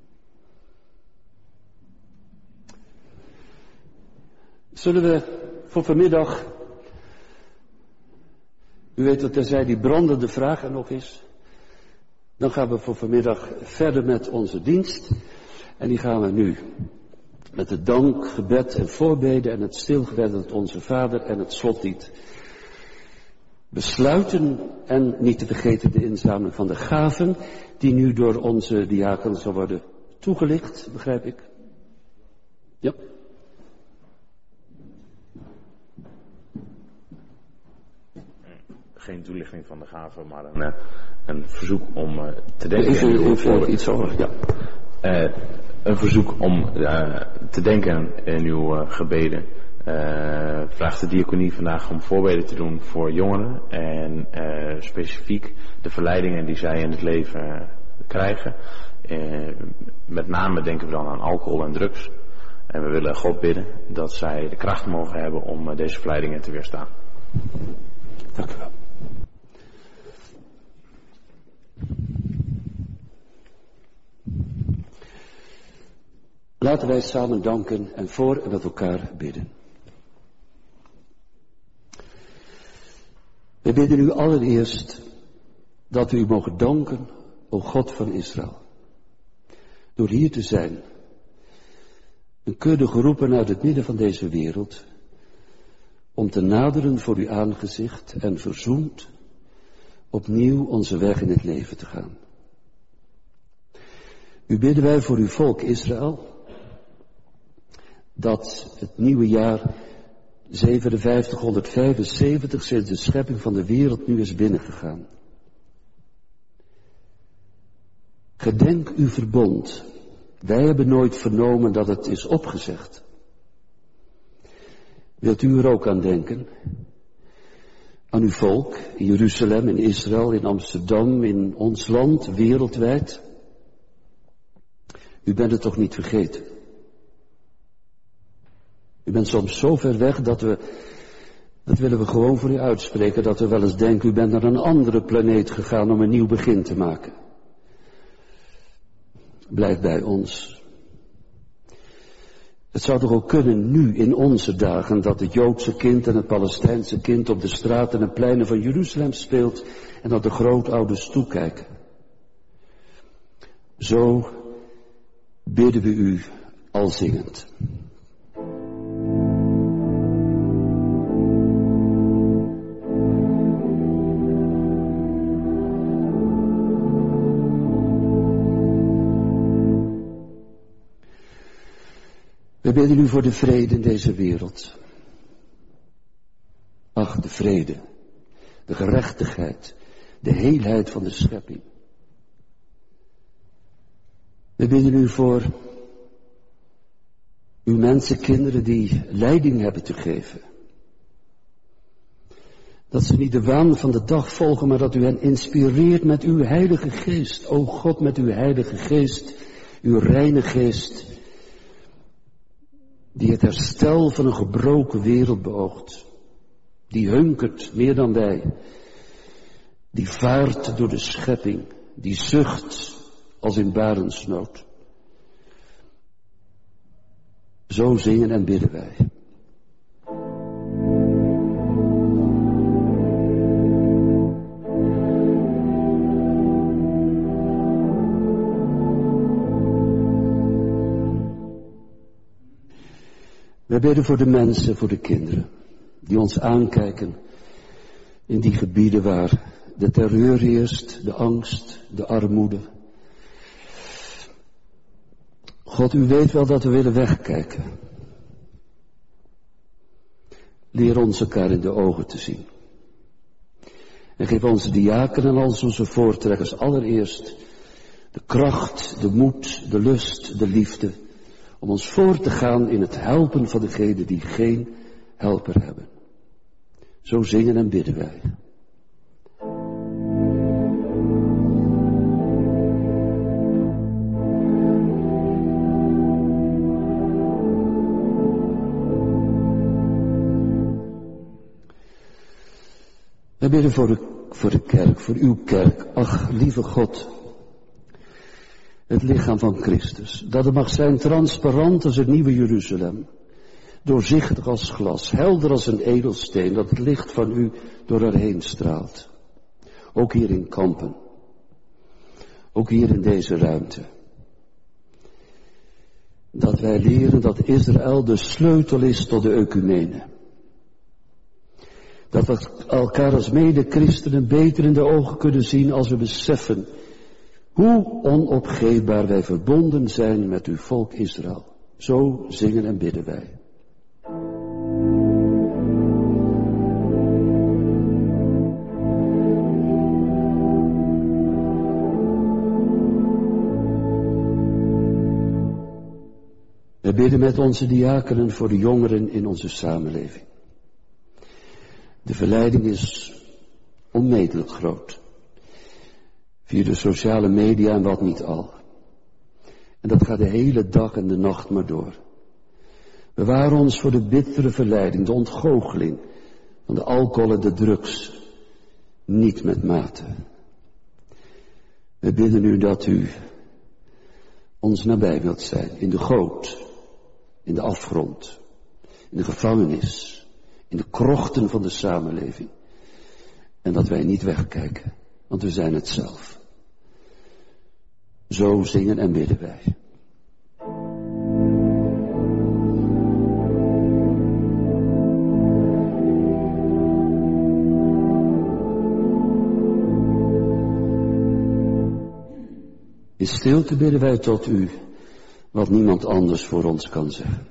Zullen we voor vanmiddag, u weet dat terzij die brandende vraag er nog is, dan gaan we voor vanmiddag verder met onze dienst. En die gaan we nu met het dank, gebed en voorbeden en het stilgebed tot onze Vader en het slotlied besluiten. En niet te vergeten de inzameling van de gaven die nu door onze diaken zal worden toegelicht, begrijp ik? Ja. Geen toelichting van de gaven, maar een verzoek om te denken. Even iets over, ja. Een verzoek om te denken in uw gebeden. Vraagt de diaconie vandaag om voorbeden te doen voor jongeren en specifiek de verleidingen die zij in het leven krijgen. Met name denken we dan aan alcohol en drugs. En we willen God bidden dat zij de kracht mogen hebben om deze verleidingen te weerstaan. Dank u wel. Laten wij samen danken en voor en met elkaar bidden. We bidden u allereerst dat we u mogen danken, o God van Israël. Door hier te zijn, een kudde geroepen uit het midden van deze wereld, om te naderen voor uw aangezicht en verzoend opnieuw onze weg in het leven te gaan. U bidden wij voor uw volk Israël, dat het nieuwe jaar 5775 sinds de schepping van de wereld nu is binnengegaan. Gedenk uw verbond. Wij hebben nooit vernomen dat het is opgezegd. Wilt u er ook aan denken? Aan uw volk in Jeruzalem, in Israël, in Amsterdam, in ons land, wereldwijd? U bent het toch niet vergeten? U bent soms zo ver weg dat willen we gewoon voor u uitspreken, dat we wel eens denken, u bent naar een andere planeet gegaan om een nieuw begin te maken. Blijf bij ons. Het zou toch ook kunnen nu in onze dagen dat het Joodse kind en het Palestijnse kind op de straten en pleinen van Jeruzalem speelt en dat de grootouders toekijken. Zo bidden we u al zingend. We bidden u voor de vrede in deze wereld. Ach, de vrede, de gerechtigheid, de heelheid van de schepping. We bidden u voor uw mensenkinderen die leiding hebben te geven. Dat ze niet de waan van de dag volgen, maar dat u hen inspireert met uw heilige geest. O God, met uw heilige geest, uw reine geest, die het herstel van een gebroken wereld beoogt. Die hunkert meer dan wij. Die vaart door de schepping. Die zucht als in barensnood. Zo zingen en bidden wij. We bidden voor de mensen, voor de kinderen, die ons aankijken in die gebieden waar de terreur heerst, de angst, de armoede. God, u weet wel dat we willen wegkijken. Leer ons elkaar in de ogen te zien. En geef onze diakenen en onze voortrekkers allereerst de kracht, de moed, de lust, de liefde, om ons voor te gaan in het helpen van degenen die geen helper hebben. Zo zingen en bidden wij. We bidden voor de kerk, voor uw kerk. Ach, lieve God, het lichaam van Christus, dat het mag zijn transparant als het nieuwe Jeruzalem, doorzichtig als glas, helder als een edelsteen, dat het licht van u door erheen straalt. Ook hier in Kampen, ook hier in deze ruimte. Dat wij leren dat Israël de sleutel is tot de ecumene. Dat we elkaar als mede-christenen beter in de ogen kunnen zien als we beseffen hoe onopgeefbaar wij verbonden zijn met uw volk Israël. Zo zingen en bidden wij. We bidden met onze diakenen voor de jongeren in onze samenleving. De verleiding is onmetelijk groot. Via de sociale media en wat niet al. En dat gaat de hele dag en de nacht maar door. Bewaar ons voor de bittere verleiding, de ontgoocheling van de alcohol en de drugs. Niet met mate. We bidden u dat u ons nabij wilt zijn. In de goot, in de afgrond, in de gevangenis, in de krochten van de samenleving. En dat wij niet wegkijken, want we zijn het zelf. Zo zingen en bidden wij. In stilte bidden wij tot u, wat niemand anders voor ons kan zeggen.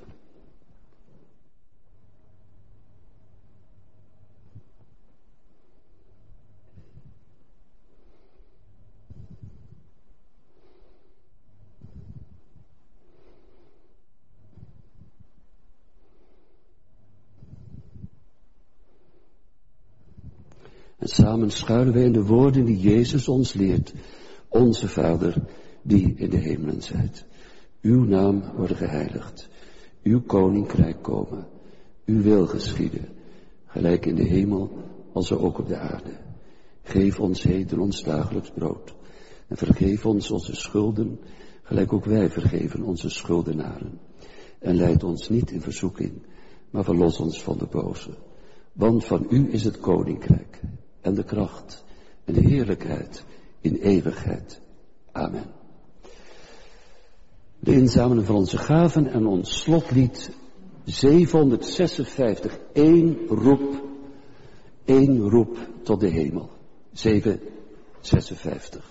En samen schuilen wij in de woorden die Jezus ons leert. Onze Vader, die in de hemelen zijt. Uw naam worden geheiligd. Uw koninkrijk komen. Uw wil geschieden. Gelijk in de hemel, als ook op de aarde. Geef ons heden ons dagelijks brood. En vergeef ons onze schulden, gelijk ook wij vergeven onze schuldenaren. En leid ons niet in verzoeking, maar verlos ons van de boze. Want van u is het koninkrijk. En de kracht en de heerlijkheid in eeuwigheid. Amen. De inzameling van onze gaven en ons slotlied 756. Eén roep tot de hemel. 756.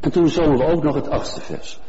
En toen zongen we ook nog het 8e vers.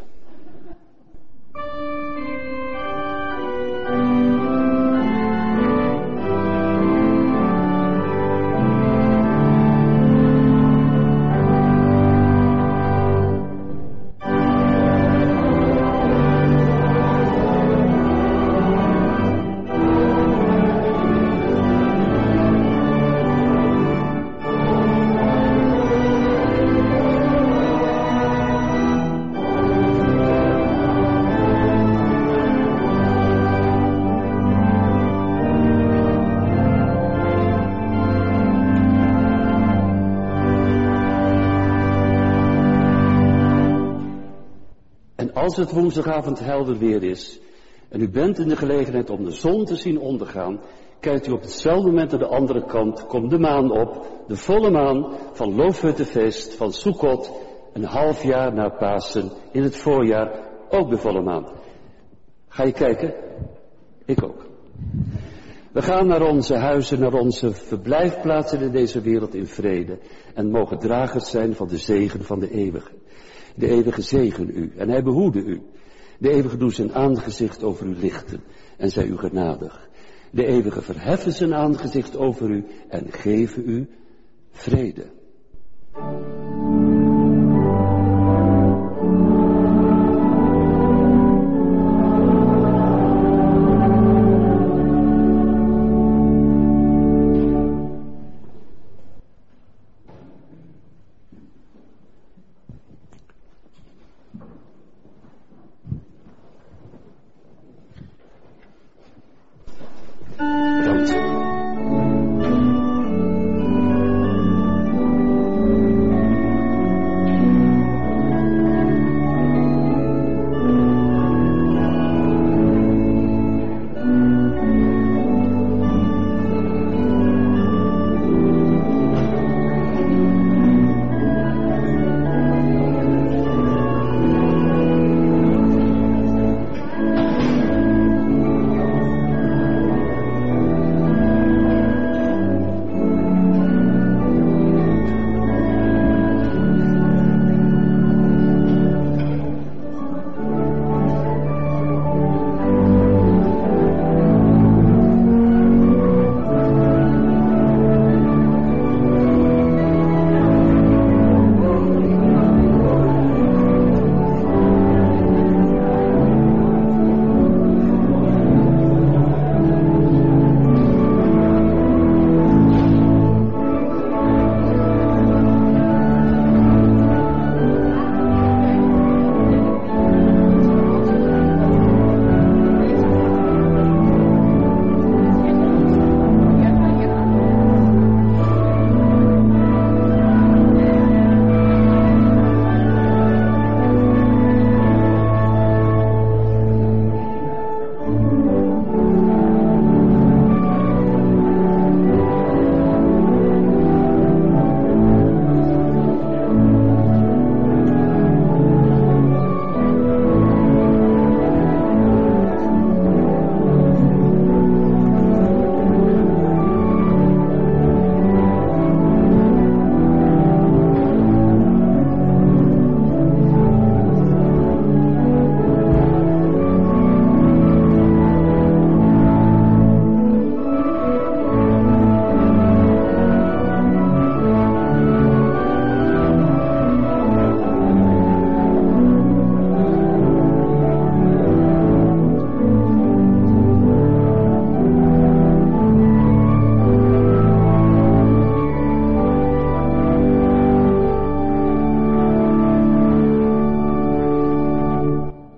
Als het woensdagavond helder weer is en u bent in de gelegenheid om de zon te zien ondergaan, kijkt u op hetzelfde moment naar de andere kant, komt de maan op, de volle maan van Loofhuttenfeest, van Sukkot, een half jaar na Pasen, in het voorjaar ook de volle maan. Ga je kijken? Ik ook. We gaan naar onze huizen, naar onze verblijfplaatsen in deze wereld in vrede en mogen dragers zijn van de zegen van de eeuwige. De eeuwige zegen u en hij behoede u. De eeuwige doet zijn aangezicht over u lichten en zij u genadig. De eeuwige verheffen zijn aangezicht over u en geven u vrede.